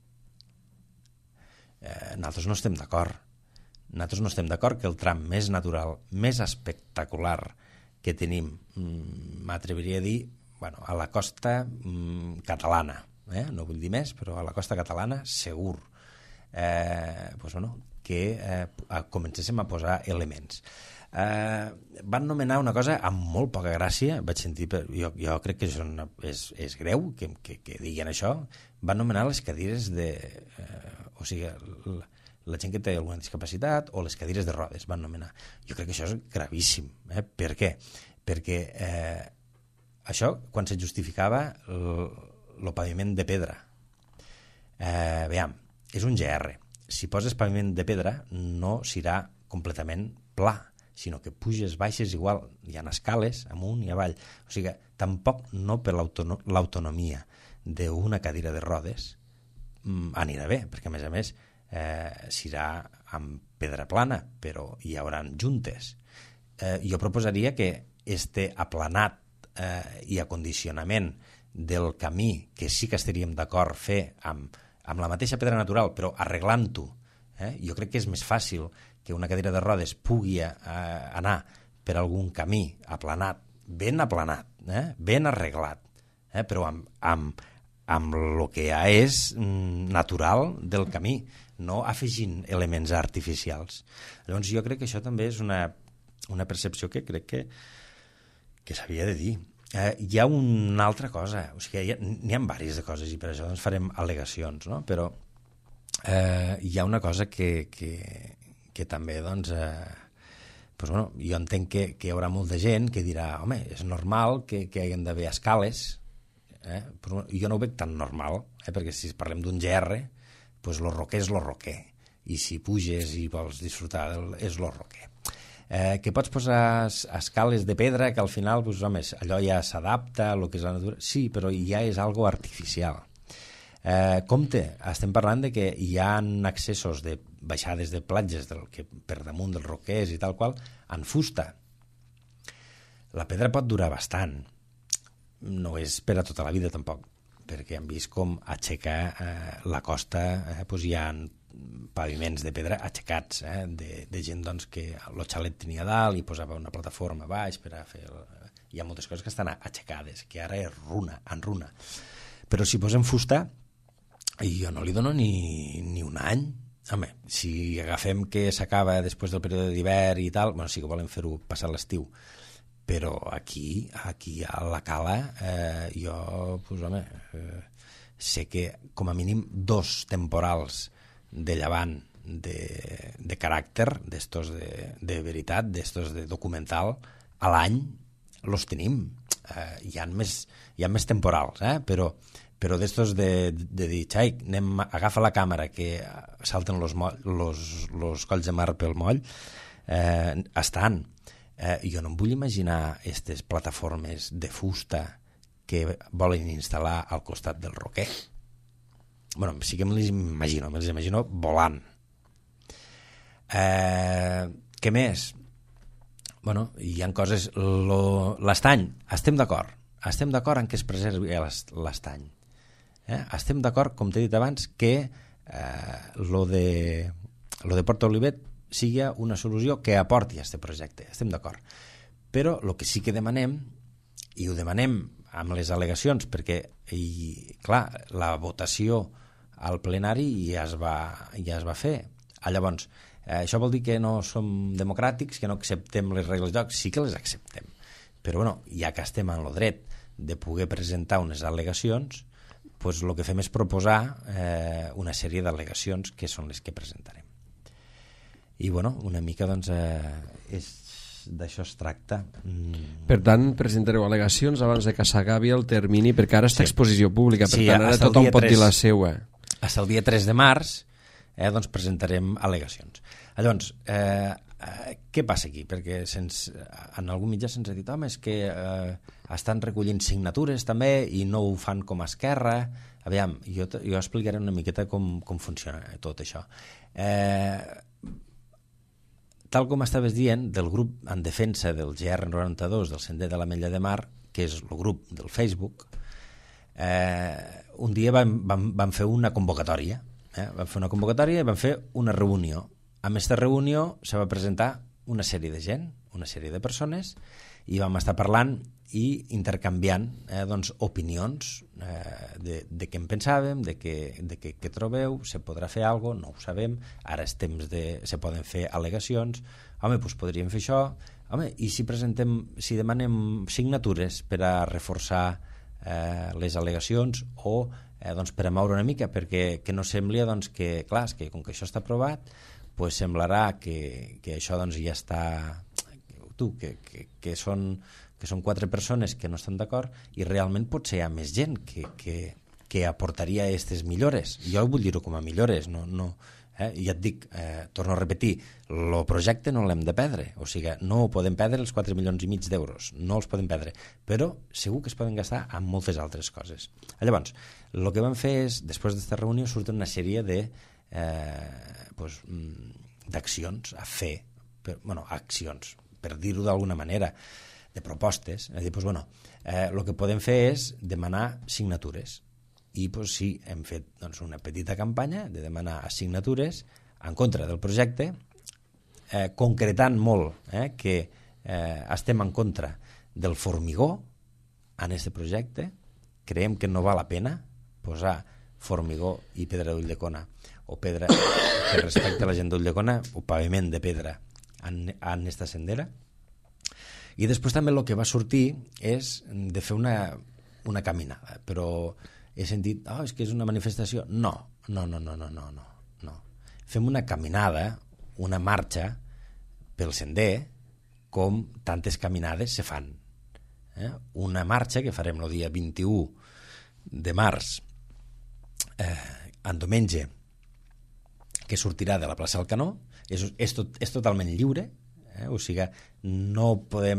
S4: Eh, nosaltres no estem d'acord. Nosaltres no estem d'acord que el tram més natural, més espectacular que tenim, m'atreviria a dir, bueno, a la costa mm, catalana, eh? No vull dir més, però a la costa catalana segur eh, pues, bueno, que eh, comencéssim a posar elements. Eh, van nomenar una cosa amb molt poca gràcia, vaig sentir, jo, jo crec que això és, és greu que, que, que diguin això, van nomenar les cadires de... Eh, o sigui, la, la gent que té alguna discapacitat o les cadires de rodes, van nomenar. Jo crec que això és gravíssim. Eh? Per què? Perquè eh, això, quan se justificava el paviment de pedra, eh, veiem, és un G R. Si poses paviment de pedra no serà completament pla, sinó que puges, baixes igual, hi ha escales amunt i avall. O sigui, tampoc no per l'autonomia d'una cadira de rodes anirà bé, perquè a més a més eh, serà amb pedra plana, però hi haurà juntes. Eh, jo proposaria que este aplanat eh, i acondicionament del camí, que sí que estaríem d'acord fer amb, amb la mateixa pedra natural, però arreglant-ho, eh, jo crec que és més fàcil que una cadira de rodes pugui eh, anar per algun camí aplanat, ben aplanat, eh, ben arreglat, eh, però amb, amb, amb el que ja és mm, natural del camí, no afegint elements artificials. Llavors jo crec que això també és una, una percepció que crec que, que s'havia de dir. Eh, hi ha una altra cosa, o sigui, n'hi ha, ha diverses de coses i per això doncs, farem al·legacions, no? Però eh, hi ha una cosa que, que, que també doncs, eh, doncs, bueno, jo entenc que, que hi haurà molta gent que dirà, home, és normal que, que hi hagin d'haver escales, eh? Però jo no ho veig tan normal, eh? Perquè si parlem d'un G R, doncs lo roquer és lo roquer, i si puges i vols disfrutar del, és lo roquer. Eh, que pots posar escales de pedra que al final, doncs, home, allò ja s'adapta a lo que és la natura, sí, però ja és algo artificial. Eh, compte, estem parlant de que hi ha accessos de baixades de platges del, que per damunt dels roquers i tal qual, en fusta. La pedra pot durar bastant, no és per a tota la vida tampoc, perquè hem vist com aixecar eh, la costa, eh, doncs hi ha paviments de pedra aixecats, eh, de, de gent doncs, que el xalet tenia dalt i posava una plataforma baix per a fer... El... Hi ha moltes coses que estan aixecades, que ara és runa, en runa. Però si posem fusta, jo no li dono ni, ni un any. Home, si agafem que s'acaba després del període d'hivern i tal, bueno, sí que volem fer-ho passar l'estiu, però aquí, aquí a la Cala, eh, jo, pues, home, eh, sé que com a mínim dos temporals de llevant de, de caràcter, d'estos de, de veritat, d'estos de documental, a l'any los tenim. Eh, hi ha més, hi ha més temporals, eh? però, però d'estos de, de dir, xai, anem, agafa la càmera que salten los, moll, los, los colls de mar pel moll, eh, estan. Eh, jo no em vull imaginar aquestes plataformes de fusta que volen instal·lar al costat del roquer. Bueno, sí que me les imagino, me les imagino volant. Eh, què més? Bueno, hi ha coses... Lo, l'estany, estem d'acord. Estem d'acord en que es preservi l'estany. Eh? Estem d'acord, com t'he dit abans, que eh, lo de, lo de Port Olivet sigui una solució que aporti a aquest projecte. Estem d'acord. Però el que sí que demanem, i ho demanem amb les al·legacions, perquè, i, clar, la votació al plenari ja es va, ja es va fer. Ah, llavors, eh, això vol dir que no som democràtics, que no acceptem les regles de joc? Sí que les acceptem. Però, bueno, ja que estem en el dret de poder presentar unes al·legacions, doncs el que fem és proposar eh, una sèrie d'al·legacions que són les que presentarem. I, bueno, una mica, doncs, eh, és d'això es tracta. Mm.
S2: Per tant, presentareu al·legacions abans de que s'acabi el termini, perquè ara està a
S4: Sí.
S2: exposició pública, per
S4: Sí,
S2: tant, ara
S4: hasta el
S2: tothom
S4: dia
S2: pot dir
S4: tres.
S2: la seua.
S4: Fins el dia tres de març eh, doncs presentarem al·legacions. Llavors, eh, eh, què passa aquí? Perquè sense, en algun mitjà se'ns ha dit home, és que eh, estan recollint signatures també i no ho fan com a Esquerra. Aviam, jo, jo explicaré una miqueta com, com funciona tot això. Eh, tal com estaves dient, del grup en defensa del G R noranta-dos del Sender de l'Ametlla de Mar, que és el grup del Facebook, eh, un dia vam, vam, vam fer una convocatòria. Eh? Vam fer una convocatòria i vam fer una reunió. En aquesta reunió se va presentar una sèrie de gent, una sèrie de persones, i vam estar parlant i intercanviant eh, doncs, opinions eh, de, de què en pensàvem, de què, de què, què trobeu, se podrà fer alguna cosa, no ho sabem, ara és temps de... se poden fer al·legacions, home, doncs podríem fer això, home, i si presentem, si demanem signatures per a reforçar eh, les al·legacions o eh, doncs per a moure una mica, perquè que no sembli doncs, que, clar, que com que això està aprovat, pues semblarà que, que això doncs, ja està... tu, que, que, que són que són quatre persones que no estan d'acord i realment potser hi ha més gent que, que, que aportaria aquestes millores. Jo vull dir-ho com a millores, no, no, eh? Ja et dic, eh, torno a repetir, el projecte no l'hem de perdre, o sigui, no podem perdre els quatre milions i mig d'euros, no els podem perdre, però segur que es poden gastar en moltes altres coses. Llavors, el que vam fer és, després d'aquesta reunió, surten una sèrie de eh, pues, d'accions a fer, per, bueno, accions, per dir-ho d'alguna manera, de propostes, és a dir, doncs, bueno, eh, el que podem fer és demanar signatures i doncs, sí, hem fet doncs, una petita campanya de demanar signatures en contra del projecte, eh, concretant molt eh, que eh, estem en contra del formigó en aquest projecte, creiem que no val la pena posar formigó i pedra d'Ulldecona o pedra, que respecte a la gent d'Ulldecona, o paviment de pedra en, en esta sendera. I després també el que va sortir és de fer una, una caminada, però he sentit, oh, és que és una manifestació. No, no, no, no, no, no, no. Fem una caminada, una marxa pel sender, com tantes caminades se fan. Eh? Una marxa que farem el dia vint-i-u de març, eh, en diumenge, que sortirà de la plaça del Canó, és, és, tot, és totalment lliure, Eh? O sigui, no podem,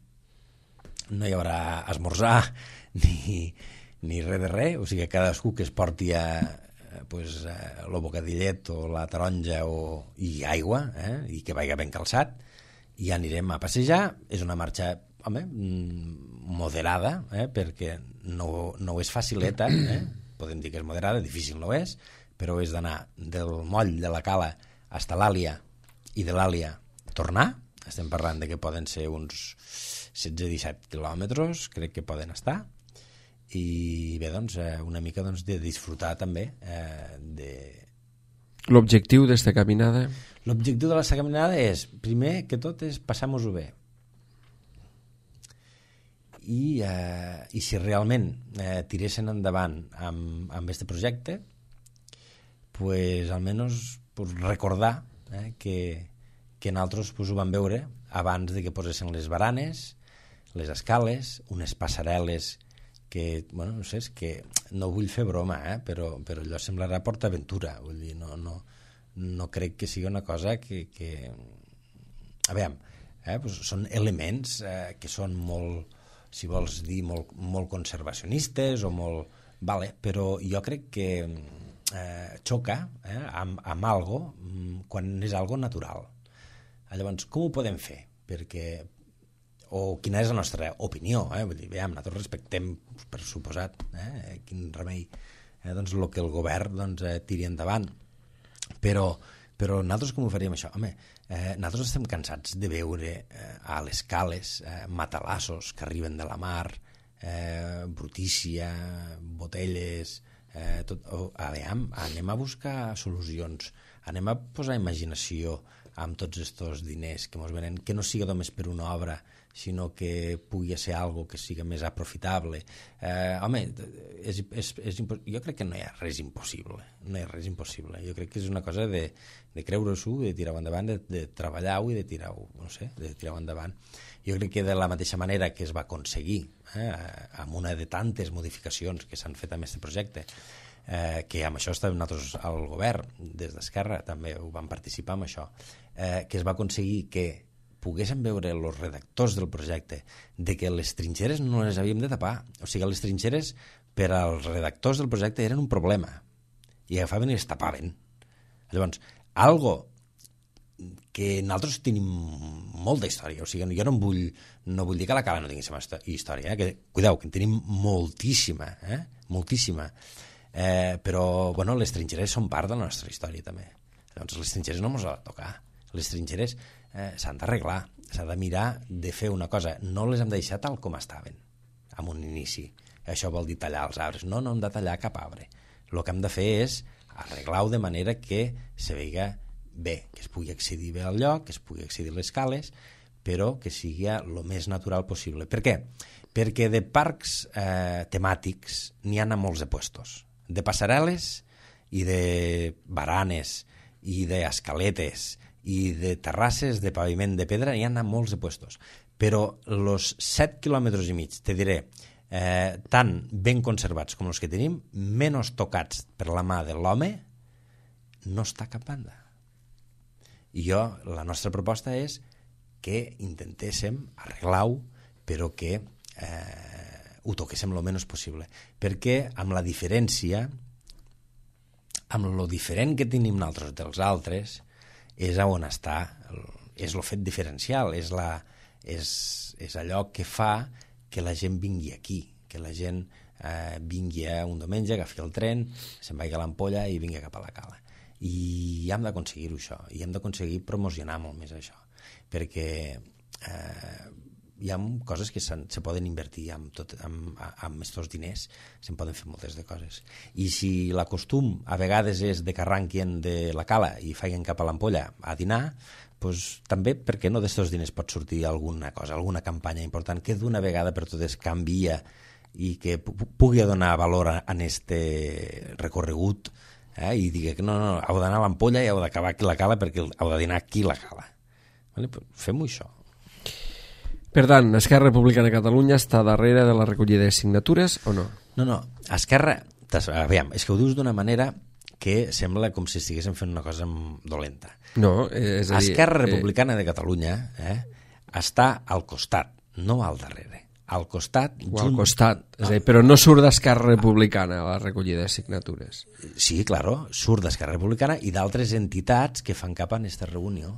S4: no hi haurà esmorzar ni, ni res de res, o sigui, cadascú que es porti a, pues, a lo bocadillet o la taronja o, i aigua, eh? I que vagi ben calçat, i anirem a passejar. És una marxa, home, moderada, eh? Perquè no, no és facileta, eh? Podem dir que és moderada, difícil no és, però és d'anar del moll de la Cala fins a l'Àlia i de l'Àlia tornar. Estem parlant de que poden ser uns setze disset quilòmetres, crec que poden estar, i bé, doncs, una mica doncs, de disfrutar també eh, de...
S2: L'objectiu d'esta caminada?
S4: L'objectiu de la caminada és, primer que tot, és passar-nos-ho bé. I, eh, i si realment eh, tiressin endavant amb aquest projecte, pues, almenys pues, recordar eh, que que nosaltres pues, ho vam veure abans de que posessin les baranes, les escales, unes passarel·les que, bueno, no sé, és que no vull fer broma, eh, però, però allò semblarà PortAventura, vull dir, no, no, no crec que sigui una cosa que... que... A veure, eh, pues, són elements eh, que són molt, si vols dir, molt, molt conservacionistes o molt... Vale, però jo crec que eh, xoca eh, amb, amb algo quan és algo natural. Llavors, com ho podem fer? Perquè, o quina és la nostra opinió? Eh? Vull dir, veiem, nosaltres respectem, per suposat, eh? quin remei, eh? doncs el que el govern doncs, eh, tiri endavant. Però, però nosaltres com ho faríem això? Home, eh, nosaltres estem cansats de veure eh, a les cales eh, matalassos que arriben de la mar, eh, brutícia, botelles... Eh, tot, oh, a veure, anem a buscar solucions, anem a posar imaginació amb tots aquests diners que ens venen, que no siga només per una obra, sinó que pugui ser algo que siga més aprofitable. Eh, home, és, és, és, jo crec que no hi ha res impossible, no hi ha res impossible. Jo crec que és una cosa de, de creure-s'ho, de tirar-ho endavant, de, de treballar-ho i de tirar-ho, no sé, de tirar-ho endavant. Jo crec que de la mateixa manera que es va aconseguir, eh, amb una de tantes modificacions que s'han fet amb aquest projecte, eh, que amb això estàvem nosaltres al govern, des d'Esquerra també ho vam participar amb això, eh, que es va aconseguir que poguéssim veure els redactors del projecte de que les trinxeres no les havíem de tapar. O sigui, les trinxeres per als redactors del projecte eren un problema i agafaven i les tapaven. Llavors, algo que nosaltres tenim molta història, o sigui, jo no vull, no vull dir que la Cala no tingui història, eh? Que, cuidao, que en tenim moltíssima, eh? moltíssima, eh, però bueno, les trinxeres són part de la nostra història també. Llavors, les trinxeres no ens ha de tocar, les trinxeres Eh, s'han d'arreglar, s'ha de mirar de fer una cosa, no les hem de deixar tal com estaven en un inici. Això vol dir tallar els arbres, no, no hem de tallar cap arbre, el que hem de fer és arreglar-ho de manera que se veiga bé, que es pugui accedir bé al lloc, que es pugui accedir a les cales, però que sigui el més natural possible. Per què? Perquè de parcs eh, temàtics n'hi ha a molts de puestos, de passarel·les i de baranes i d'escaletes i de terrasses de paviment de pedra, hi ha molts de puestos, però els set quilòmetres i mig, te diré, eh, tan ben conservats com els que tenim, menys tocats per la mà de l'home, no està a cap banda. I jo, la nostra proposta és que intentéssim arreglar-ho, però que eh, ho toquéssim el menys possible, perquè amb la diferència, amb lo diferent que tenim nosaltres dels altres, és on està, és el fet diferencial, és, la, és, és allò que fa que la gent vingui aquí, que la gent eh, vingui un diumenge, agafi el tren, se'n vagi a l'Ampolla i vingui cap a la Cala. I hem d'aconseguir-ho això, i hem d'aconseguir promocionar molt més això, perquè eh, hi ha coses que se poden invertir amb, tot, amb, amb aquests diners, se'n poden fer moltes de coses. I si l'acostum a vegades és de que arranquien de la Cala i feien cap a l'Ampolla a dinar, pues, també, per què no d'estos diners pot sortir alguna cosa, alguna campanya important que d'una vegada per totes canvia i que pugui donar valor a este recorregut, eh, i digui que no, no, heu d'anar a l'Ampolla i heu d'acabar aquí la Cala perquè heu de dinar aquí la Cala. Vale? Fem-ho això.
S2: Per tant, Esquerra Republicana de Catalunya està darrere de la recollida de signatures o no?
S4: No, no, Esquerra, aviam, és que ho dius d'una manera que sembla com si estiguéssim fent una cosa dolenta.
S2: No, és a dir...
S4: Esquerra Republicana eh... de Catalunya eh, està al costat, no al darrere. Al costat...
S2: O junt... al costat, és a dir, però no surt d'Esquerra Republicana la recollida de signatures.
S4: Sí, claro, surt d'Esquerra Republicana i d'altres entitats que fan cap a aquesta reunió.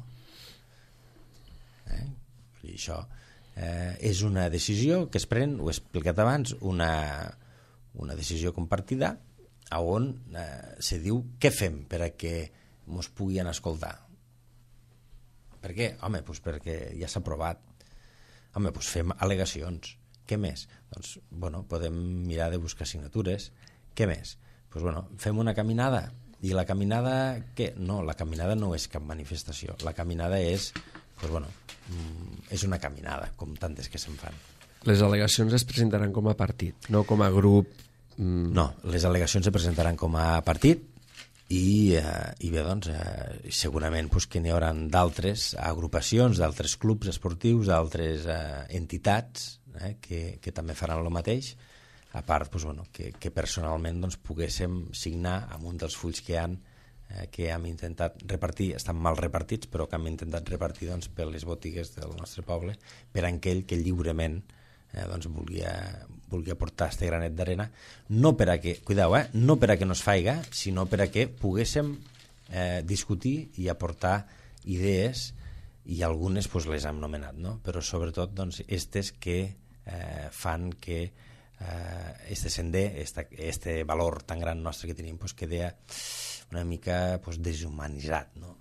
S4: Eh? I això... Eh, és una decisió que es pren, ho he explicat abans, una, una decisió compartida on eh, se diu què fem per a que ens puguin escoltar. Per què? Home, doncs perquè ja s'ha aprovat. Home, doncs fem al·legacions. Què més? Doncs, bueno, podem mirar de buscar signatures. Què més? Doncs, bueno, fem una caminada. I la caminada, què? No, la caminada no és cap manifestació. La caminada és... Pues bueno, és una caminada, com tantes que se'n fan.
S2: Les al·legacions es presentaran com a partit, no com a grup? Mm.
S4: No, les al·legacions es presentaran com a partit i, eh, i bé, doncs, eh, segurament pues, que n'hi haurà d'altres agrupacions, d'altres clubs esportius, d'altres eh, entitats eh, que, que també faran el mateix, a part pues, bueno, que, que personalment doncs, poguéssim signar amb un dels fulls que hi ha eh, que hem intentat repartir, estan mal repartits, però que hem intentat repartir doncs, per les botigues del nostre poble, per a aquell que lliurement eh, doncs, volia, volia portar este granet d'arena, no per a que, cuidao, eh, no per a que no es faiga, sinó per a que poguéssim eh, discutir i aportar idees, i algunes pues, les hem nomenat, no? Però sobretot doncs, estes que eh, fan que eh, este sender, este, este valor tan gran nostre que tenim, pues, quedi una mica pues, deshumanitzat, no?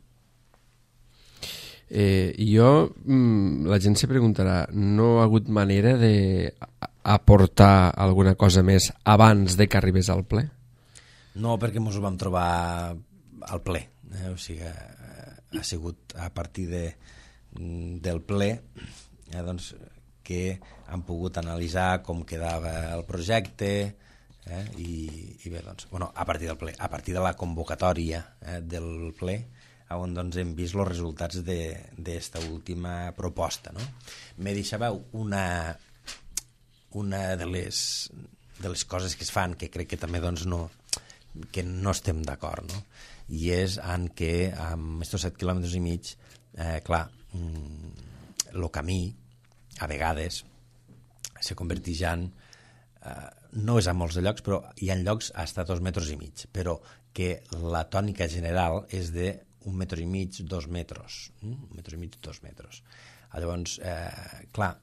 S2: Eh, jo, mm, la gent se preguntarà, no ha hagut manera d'aportar alguna cosa més abans de que arribés al ple?
S4: No, perquè ens ho vam trobar al ple. Eh? O sigui, eh, ha sigut a partir de, del ple eh, doncs, que han pogut analitzar com quedava el projecte eh, i, i bé, doncs, bueno, a partir del ple, a partir de la convocatòria eh, del ple, on doncs, hem vist els resultats d'esta última proposta. No? Me deixava una, una de, les, de les coses que es fan, que crec que també doncs, no, que no estem d'acord, no? I és en què amb aquests set quilòmetres i mig, eh, clar, el camí, a vegades, se converteix en, eh, no és a molts de llocs, però hi ha llocs fins a dos metres i mig, però que la tònica general és de un metre i mig, dos metres. Un metre i mig, dos metres. Llavors, eh, clar,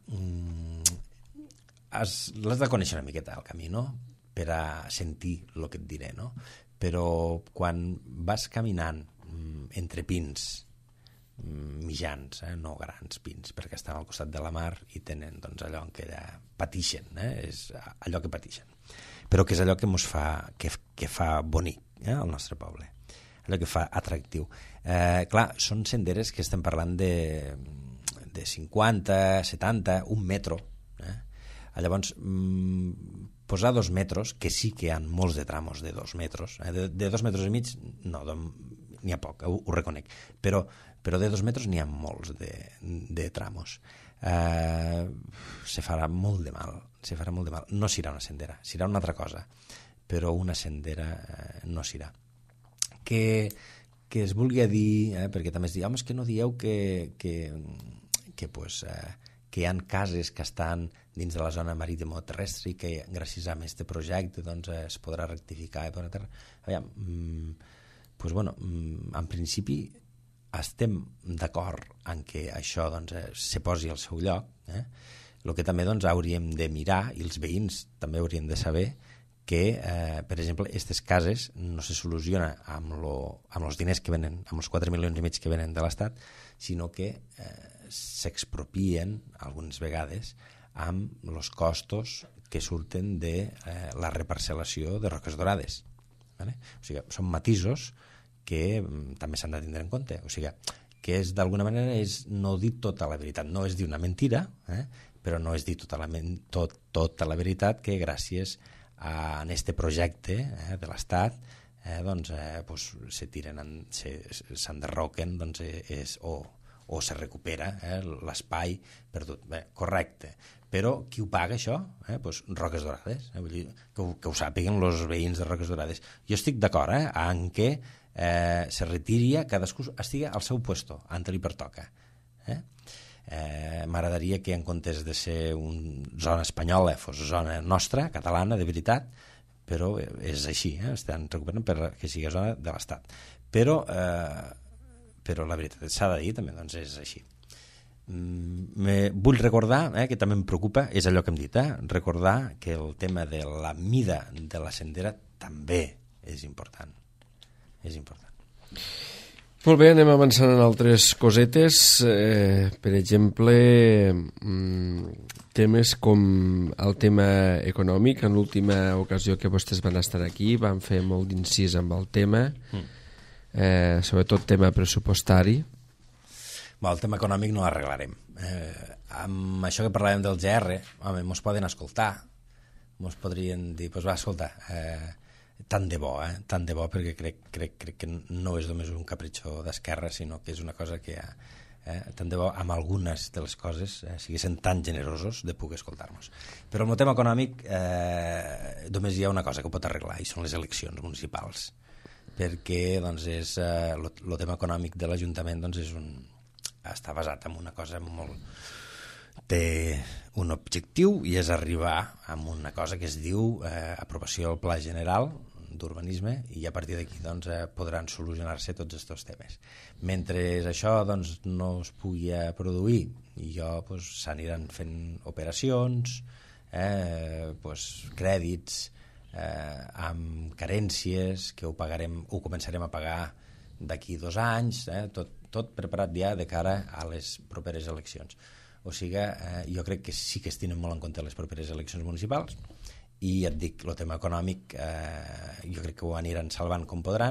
S4: has, l'has de conèixer una miqueta el camí, no?, per a sentir el que et diré, no? Però quan vas caminant entre pins mitjans, eh, no grans pins, perquè estan al costat de la mar i tenen doncs, allò en què allà patixen, eh? És allò que patixen, però que és allò que, mos fa, que, que fa bonic eh, al nostre poble, allò que fa atractiu. Eh, clar, són senderes que estem parlant de, de cinquanta, setanta, un metro. Eh? Llavors, mm, posar dos metres, que sí que hi ha molts de tramos de dos metres, eh? de, de dos metres i mig, no, n'hi ha poc, ho, ho reconec, però, però de dos metres n'hi ha molts de, de tramos. Eh, se farà molt de mal, se farà molt de mal. No serà una sendera, serà una altra cosa, però una sendera eh, no serà. Que, que es vulgui dir, eh, perquè també es diu, home, és que no dieu que, que, que, pues, eh, que hi ha cases que estan dins de la zona marítima-terrestre i que gràcies a aquest projecte doncs, es podrà rectificar i podrà terra. Aviam, mm, pues, bueno, mm, en principi estem d'acord en que això doncs, se posi al seu lloc. Eh? El que també doncs, hauríem de mirar, i els veïns també haurien de saber, que, eh, per exemple, aquestes cases no se soluciona amb, lo, amb els diners que venen, amb els quatre milions i mig que venen de l'Estat, sinó que eh, s'expropien algunes vegades amb els costos que surten de eh, la reparcel·lació de Roques Dorades. Vale? O sigui, són matisos que mm, també s'han de tindre en compte. O sigui, que és d'alguna manera és no dir tota la veritat. No és dir una mentira, eh? però no és dir tota la, tot, tota la veritat que gràcies a, en este projecte eh, de l'Estat eh, doncs, eh, pues, se tiren en, se, s'enderroquen doncs, és, o, o se recupera eh, l'espai perdut. Bé, correcte. Però qui ho paga, això? Eh? Pues, Roques Dorades. Eh? Vull dir, que, ho, que ho sàpiguen els veïns de Roques Dorades. Jo estic d'acord eh, en què eh, se retiria, cadascú estigui al seu puesto, on li pertoca. Eh? Eh, m'agradaria que en comptes de ser una zona espanyola fos zona nostra, catalana, de veritat, però és així, eh? Estan recuperant perquè sigui zona de l'Estat. Però, eh, però la veritat s'ha de dir també, doncs és així. Mm, vull recordar, eh, que també em preocupa, és allò que hem dit, eh? recordar que el tema de la mida de la sendera també és important. És important.
S2: Molt bé, anem avançant en altres cosetes. Eh, per exemple, temes com el tema econòmic. En l'última ocasió que vostès van estar aquí van fer molt d'incís amb el tema, eh, sobretot tema pressupostari.
S4: Bé, el tema econòmic no l'arreglarem. Eh, amb això que parlàvem del G R, home, mos poden escoltar, mos podrien dir, doncs va, escolta, eh, tant de bo, eh? tant de bo, perquè crec, crec, crec que no és només un capritxo d'esquerra, sinó que és una cosa que eh, tant de bo amb algunes de les coses eh, siguessin tan generosos de poder escoltar-nos. Però el tema econòmic eh, només hi ha una cosa que pot arreglar, i són les eleccions municipals, perquè doncs, és, eh, el, el tema econòmic de l'Ajuntament doncs, és un, està basat en una cosa molt... té un objectiu i és arribar a una cosa que es diu eh, aprovació del Pla General d'Urbanisme, i a partir d'aquí doncs, eh, podran solucionar-se tots aquests temes. Mentre això doncs, no es pugui produir, i jo doncs, s'aniran fent operacions, eh, doncs, crèdits, eh, amb carències, que ho, pagarem, ho començarem a pagar d'aquí dos anys, eh, tot, tot preparat ja de cara a les properes eleccions. O sigui, eh, jo crec que sí que es tenen molt en compte les properes eleccions municipals, i et dic, el tema econòmic eh, jo crec que ho aniran salvant com podran,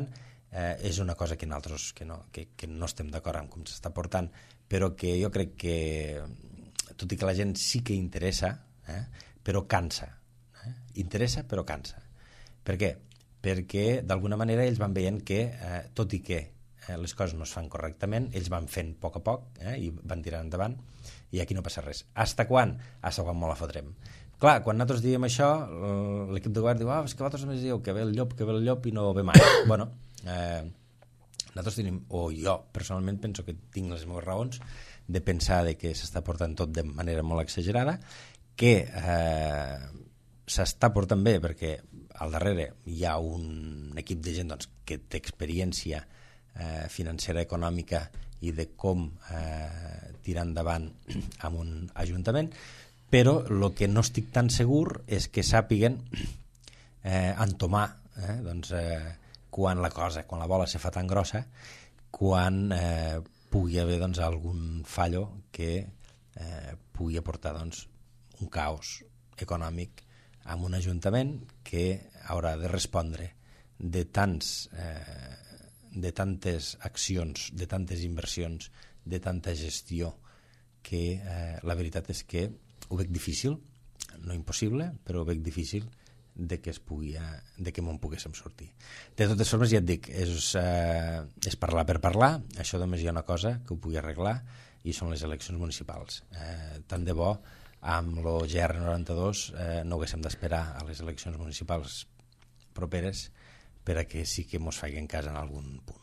S4: eh, és una cosa que nosaltres que no, que, que no estem d'acord amb com s'està portant, però que jo crec que, tot i que la gent sí que interessa, eh, però cansa. Eh? Interessa, però cansa. Per què? Perquè d'alguna manera ells van veient que, eh, tot i que eh, les coses no es fan correctament, ells van fent a poc a poc eh, i van tirant endavant, i aquí no passa res. Hasta quan? Hasta quan molt la fotrem. Clar, quan nosaltres diem això, l'equip de govern diu, ah, és que vosaltres només dieu que ve el llop, que ve el llop i no ve mai. Bueno, eh, nosaltres tenim, o jo personalment penso que tinc les meves raons de pensar de que s'està portant tot de manera molt exagerada, que eh, s'està portant bé perquè al darrere hi ha un equip de gent doncs, que té experiència eh, financera, econòmica i de com eh, tirar endavant amb un ajuntament, però el que no estic tan segur és que sàpiguen eh, entomar eh, doncs, eh, quan la cosa, quan la bola se fa tan grossa, quan eh, pugui haver doncs, algun fallo que eh, pugui aportar doncs, un caos econòmic amb un ajuntament que haurà de respondre de tants eh, de tantes accions, de tantes inversions, de tanta gestió, que eh, la veritat és que ho veig difícil, no impossible, però ho veig difícil de que es pugui, de que me'n poguéssim sortir. De totes formes, ja et dic, és, eh, és parlar per parlar, això només hi ha una cosa que ho pugui arreglar, i són les eleccions municipals. Eh, tant de bo, amb el G R noranta-dos eh, no haguéssim d'esperar a les eleccions municipals properes per a que sí que mos facin cas en algun punt.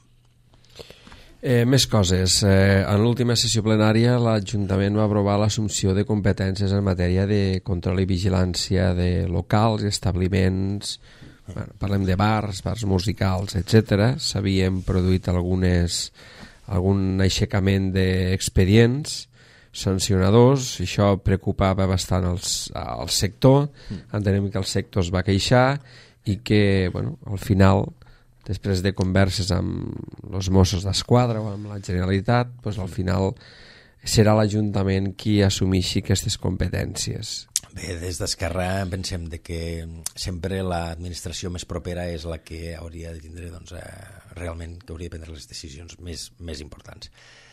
S2: Eh, més coses. Eh, en l'última sessió plenària l'Ajuntament va aprovar l'assumpció de competències en matèria de control i vigilància de locals i establiments. Bueno, parlem de bars, bars musicals, etcètera. S'havien produït algunes, algun aixecament d'expedients sancionadors, i això preocupava bastant els, el sector. Entenem que el sector es va queixar i que, bueno, al final, després de converses amb els Mossos d'Esquadra o amb la Generalitat, doncs al final serà l'Ajuntament qui assumeixi aquestes competències.
S4: Bé, des d'Esquerra pensem de que sempre l'administració més propera és la que hauria de tindre, doncs, eh, realment, que hauria de prendre les decisions més, més importants.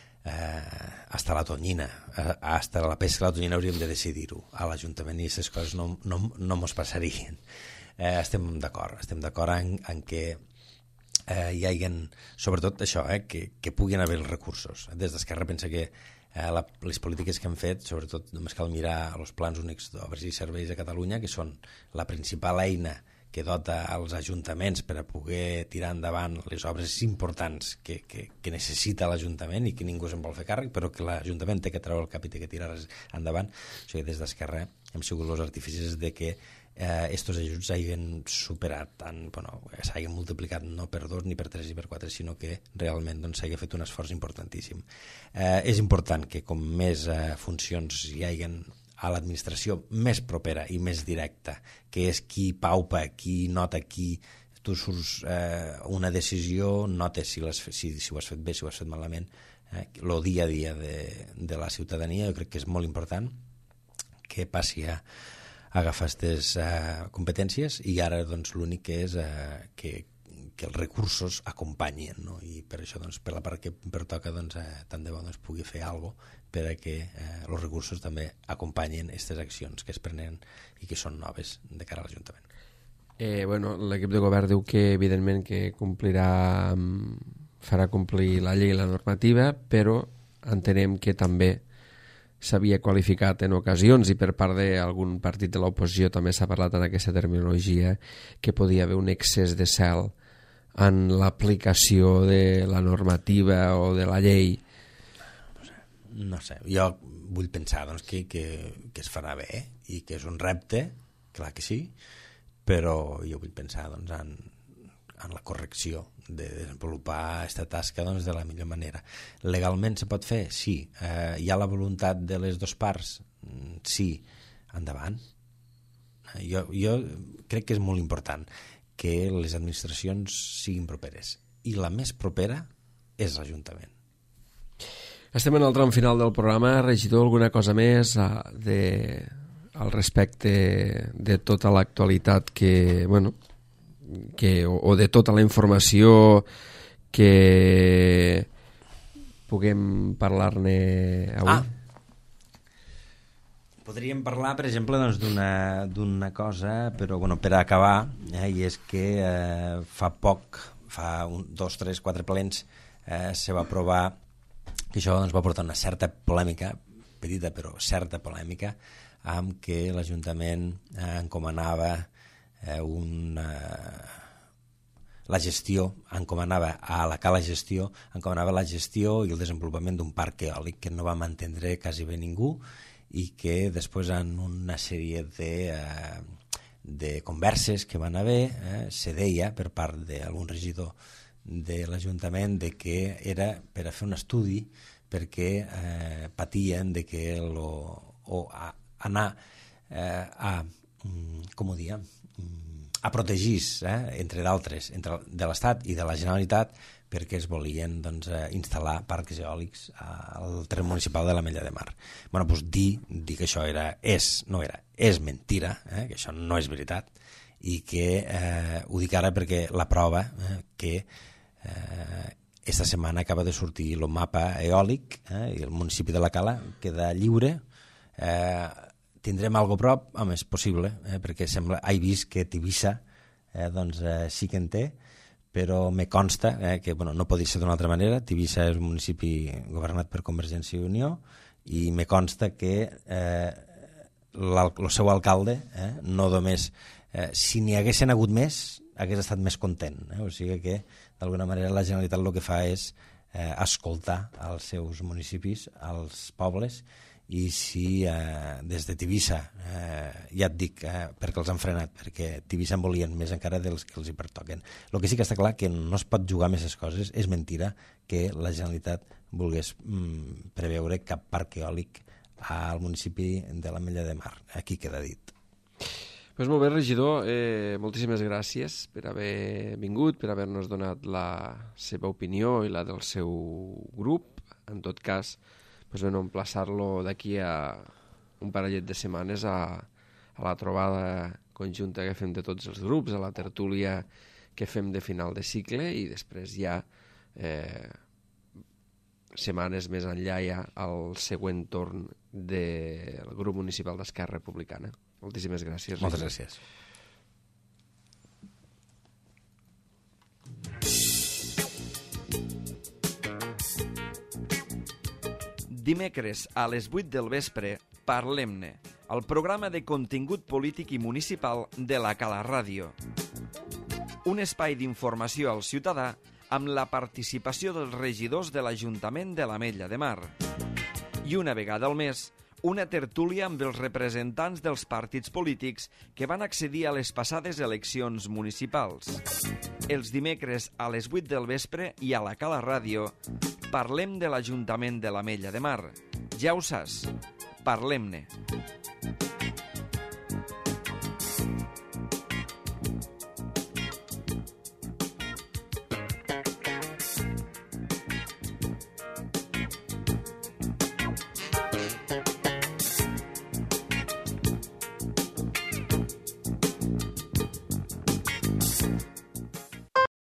S4: Eh, hasta la tonyina, eh, hasta la pesca la tonyina hauríem de decidir-ho a l'Ajuntament, i aquestes coses no, no, no mos passarien. Eh, estem d'acord, estem d'acord en, en que eh, hi hagin, sobretot això, eh, que, que puguin haver els recursos. Des d'Esquerra pensa que eh, la, les polítiques que hem fet, sobretot només cal mirar els plans únics d'obres i serveis a Catalunya, que són la principal eina que dota als ajuntaments per a poder tirar endavant les obres importants que, que, que necessita l'Ajuntament i que ningú se'n vol fer càrrec, però que l'Ajuntament té que treure el cap i té que tirar endavant. O sigui, des d'Esquerra hem sigut els artificis de que eh, estos ajuts s'hagin superat, tant, bueno, s'hagin multiplicat no per dos, ni per tres, ni per quatre, sinó que realment doncs, s'hagi fet un esforç importantíssim. Eh, és important que com més eh, funcions hi hagin a l'administració més propera i més directa, que és qui paupa, qui nota, qui tu surts eh, una decisió, notes si, si, si ho has fet bé, si ho has fet malament, eh, el dia a dia de, de la ciutadania. Jo crec que és molt important que passi a, a agafar aquestes eh, competències, i ara doncs, l'únic que és eh, que, que els recursos acompanyin, no? I per això, doncs, per la part que pertoca, doncs, eh, tant de bo doncs, pugui fer alguna cosa per a que eh, els recursos també acompanyin aquestes accions que es prenen i que són noves de cara a l'Ajuntament.
S2: Eh, bueno, l'equip de govern diu que evidentment que complirà, farà complir la llei i la normativa, però entenem que també s'havia qualificat en ocasions, i per part d'algun partit de l'oposició també s'ha parlat en aquesta terminologia, que podia haver un excés de zel en l'aplicació de la normativa o de la llei.
S4: No sé, jo vull pensar doncs, que, que, que es farà bé i que és un repte, clar que sí, però jo vull pensar doncs, en, en la correcció de desenvolupar aquesta tasca doncs, de la millor manera. Legalment se pot fer? Sí. Eh, hi ha la voluntat de les dues parts? Sí. Endavant. Jo, jo crec que és molt important que les administracions siguin properes, i la més propera és l'Ajuntament.
S2: Estem en el tram final del programa. Regidor, alguna cosa més de, al respecte de tota l'actualitat que, bueno, que, o, o de tota la informació que puguem parlar-ne avui?
S4: Ah, podríem parlar, per exemple, doncs, d'una d'una cosa, però bueno, per acabar, eh, i és que eh, fa poc, fa un, dos, tres, quatre plens, eh, se va aprovar, que això doncs, va portar una certa polèmica, petita però certa polèmica, amb què l'Ajuntament eh, encomanava eh, una... la gestió, encomanava a la cala gestió, encomanava la gestió i el desenvolupament d'un parc eòlic que no va mantindre quasi bé ningú, i que després en una sèrie de, eh, de converses que van haver eh, se deia per part d'algun regidor de l'Ajuntament de que era per a fer un estudi perquè eh, patien de que lo, o a, anar eh, a, com ho dia, a protegir, eh, entre d'altres, entre de l'Estat i de la Generalitat, perquè es volien doncs, instal·lar parcs eòlics al terme municipal de l'Ametlla de Mar. Bueno, doncs dir, dir que això era, és, no era, és mentira, eh, que això no és veritat, i que eh, ho dic ara perquè la prova eh, que eh, esta setmana acaba de sortir el mapa eòlic eh, i el municipi de la Cala queda lliure. Eh, tindrem algo a prop, home, és possible, eh, perquè sembla, he vist que Tivissa eh, doncs, eh, sí que en té, però me consta eh, que bueno, no podria ser d'una altra manera. Tivissa és un municipi governat per Convergència i Unió i me consta que eh, el seu alcalde eh, no només, eh, si n'hi haguessin hagut més, hagués estat més content. Eh? O sigui que, d'alguna manera, la Generalitat el que fa és eh, escoltar els seus municipis, els pobles, i si eh, des de Tivissa, eh, ja et dic, eh, perquè els han frenat, perquè Tivissa en volien més encara dels que els hi pertoquen. El que sí que està clar que no es pot jugar amb aquestes coses, és mentira que la Generalitat volgués mm, preveure cap parc eòlic al municipi de l'Ametlla de Mar. Aquí queda dit.
S2: Pues molt bé, regidor, eh, moltíssimes gràcies per haver vingut, per haver-nos donat la seva opinió i la del seu grup. En tot cas, pues bueno, emplaçar-lo d'aquí a un parellet de setmanes a, a la trobada conjunta que fem de tots els grups, a la tertúlia que fem de final de cicle, i després ja eh, setmanes més enllà ja al següent torn del grup municipal d'Esquerra Republicana. Moltíssimes gràcies.
S4: Moltes gràcies.
S1: Dimecres a les vuit del vespre, Parlem-ne, el programa de contingut polític i municipal de la Cala Ràdio. Un espai d'informació al ciutadà amb la participació dels regidors de l'Ajuntament de l'Ametlla de Mar. I una vegada al mes, una tertúlia amb els representants dels partits polítics que van accedir a les passades eleccions municipals. Els dimecres a les vuit del vespre i a la Cala Ràdio parlem de l'Ajuntament de l'Ametlla de Mar. Ja ho saps, parlem-ne.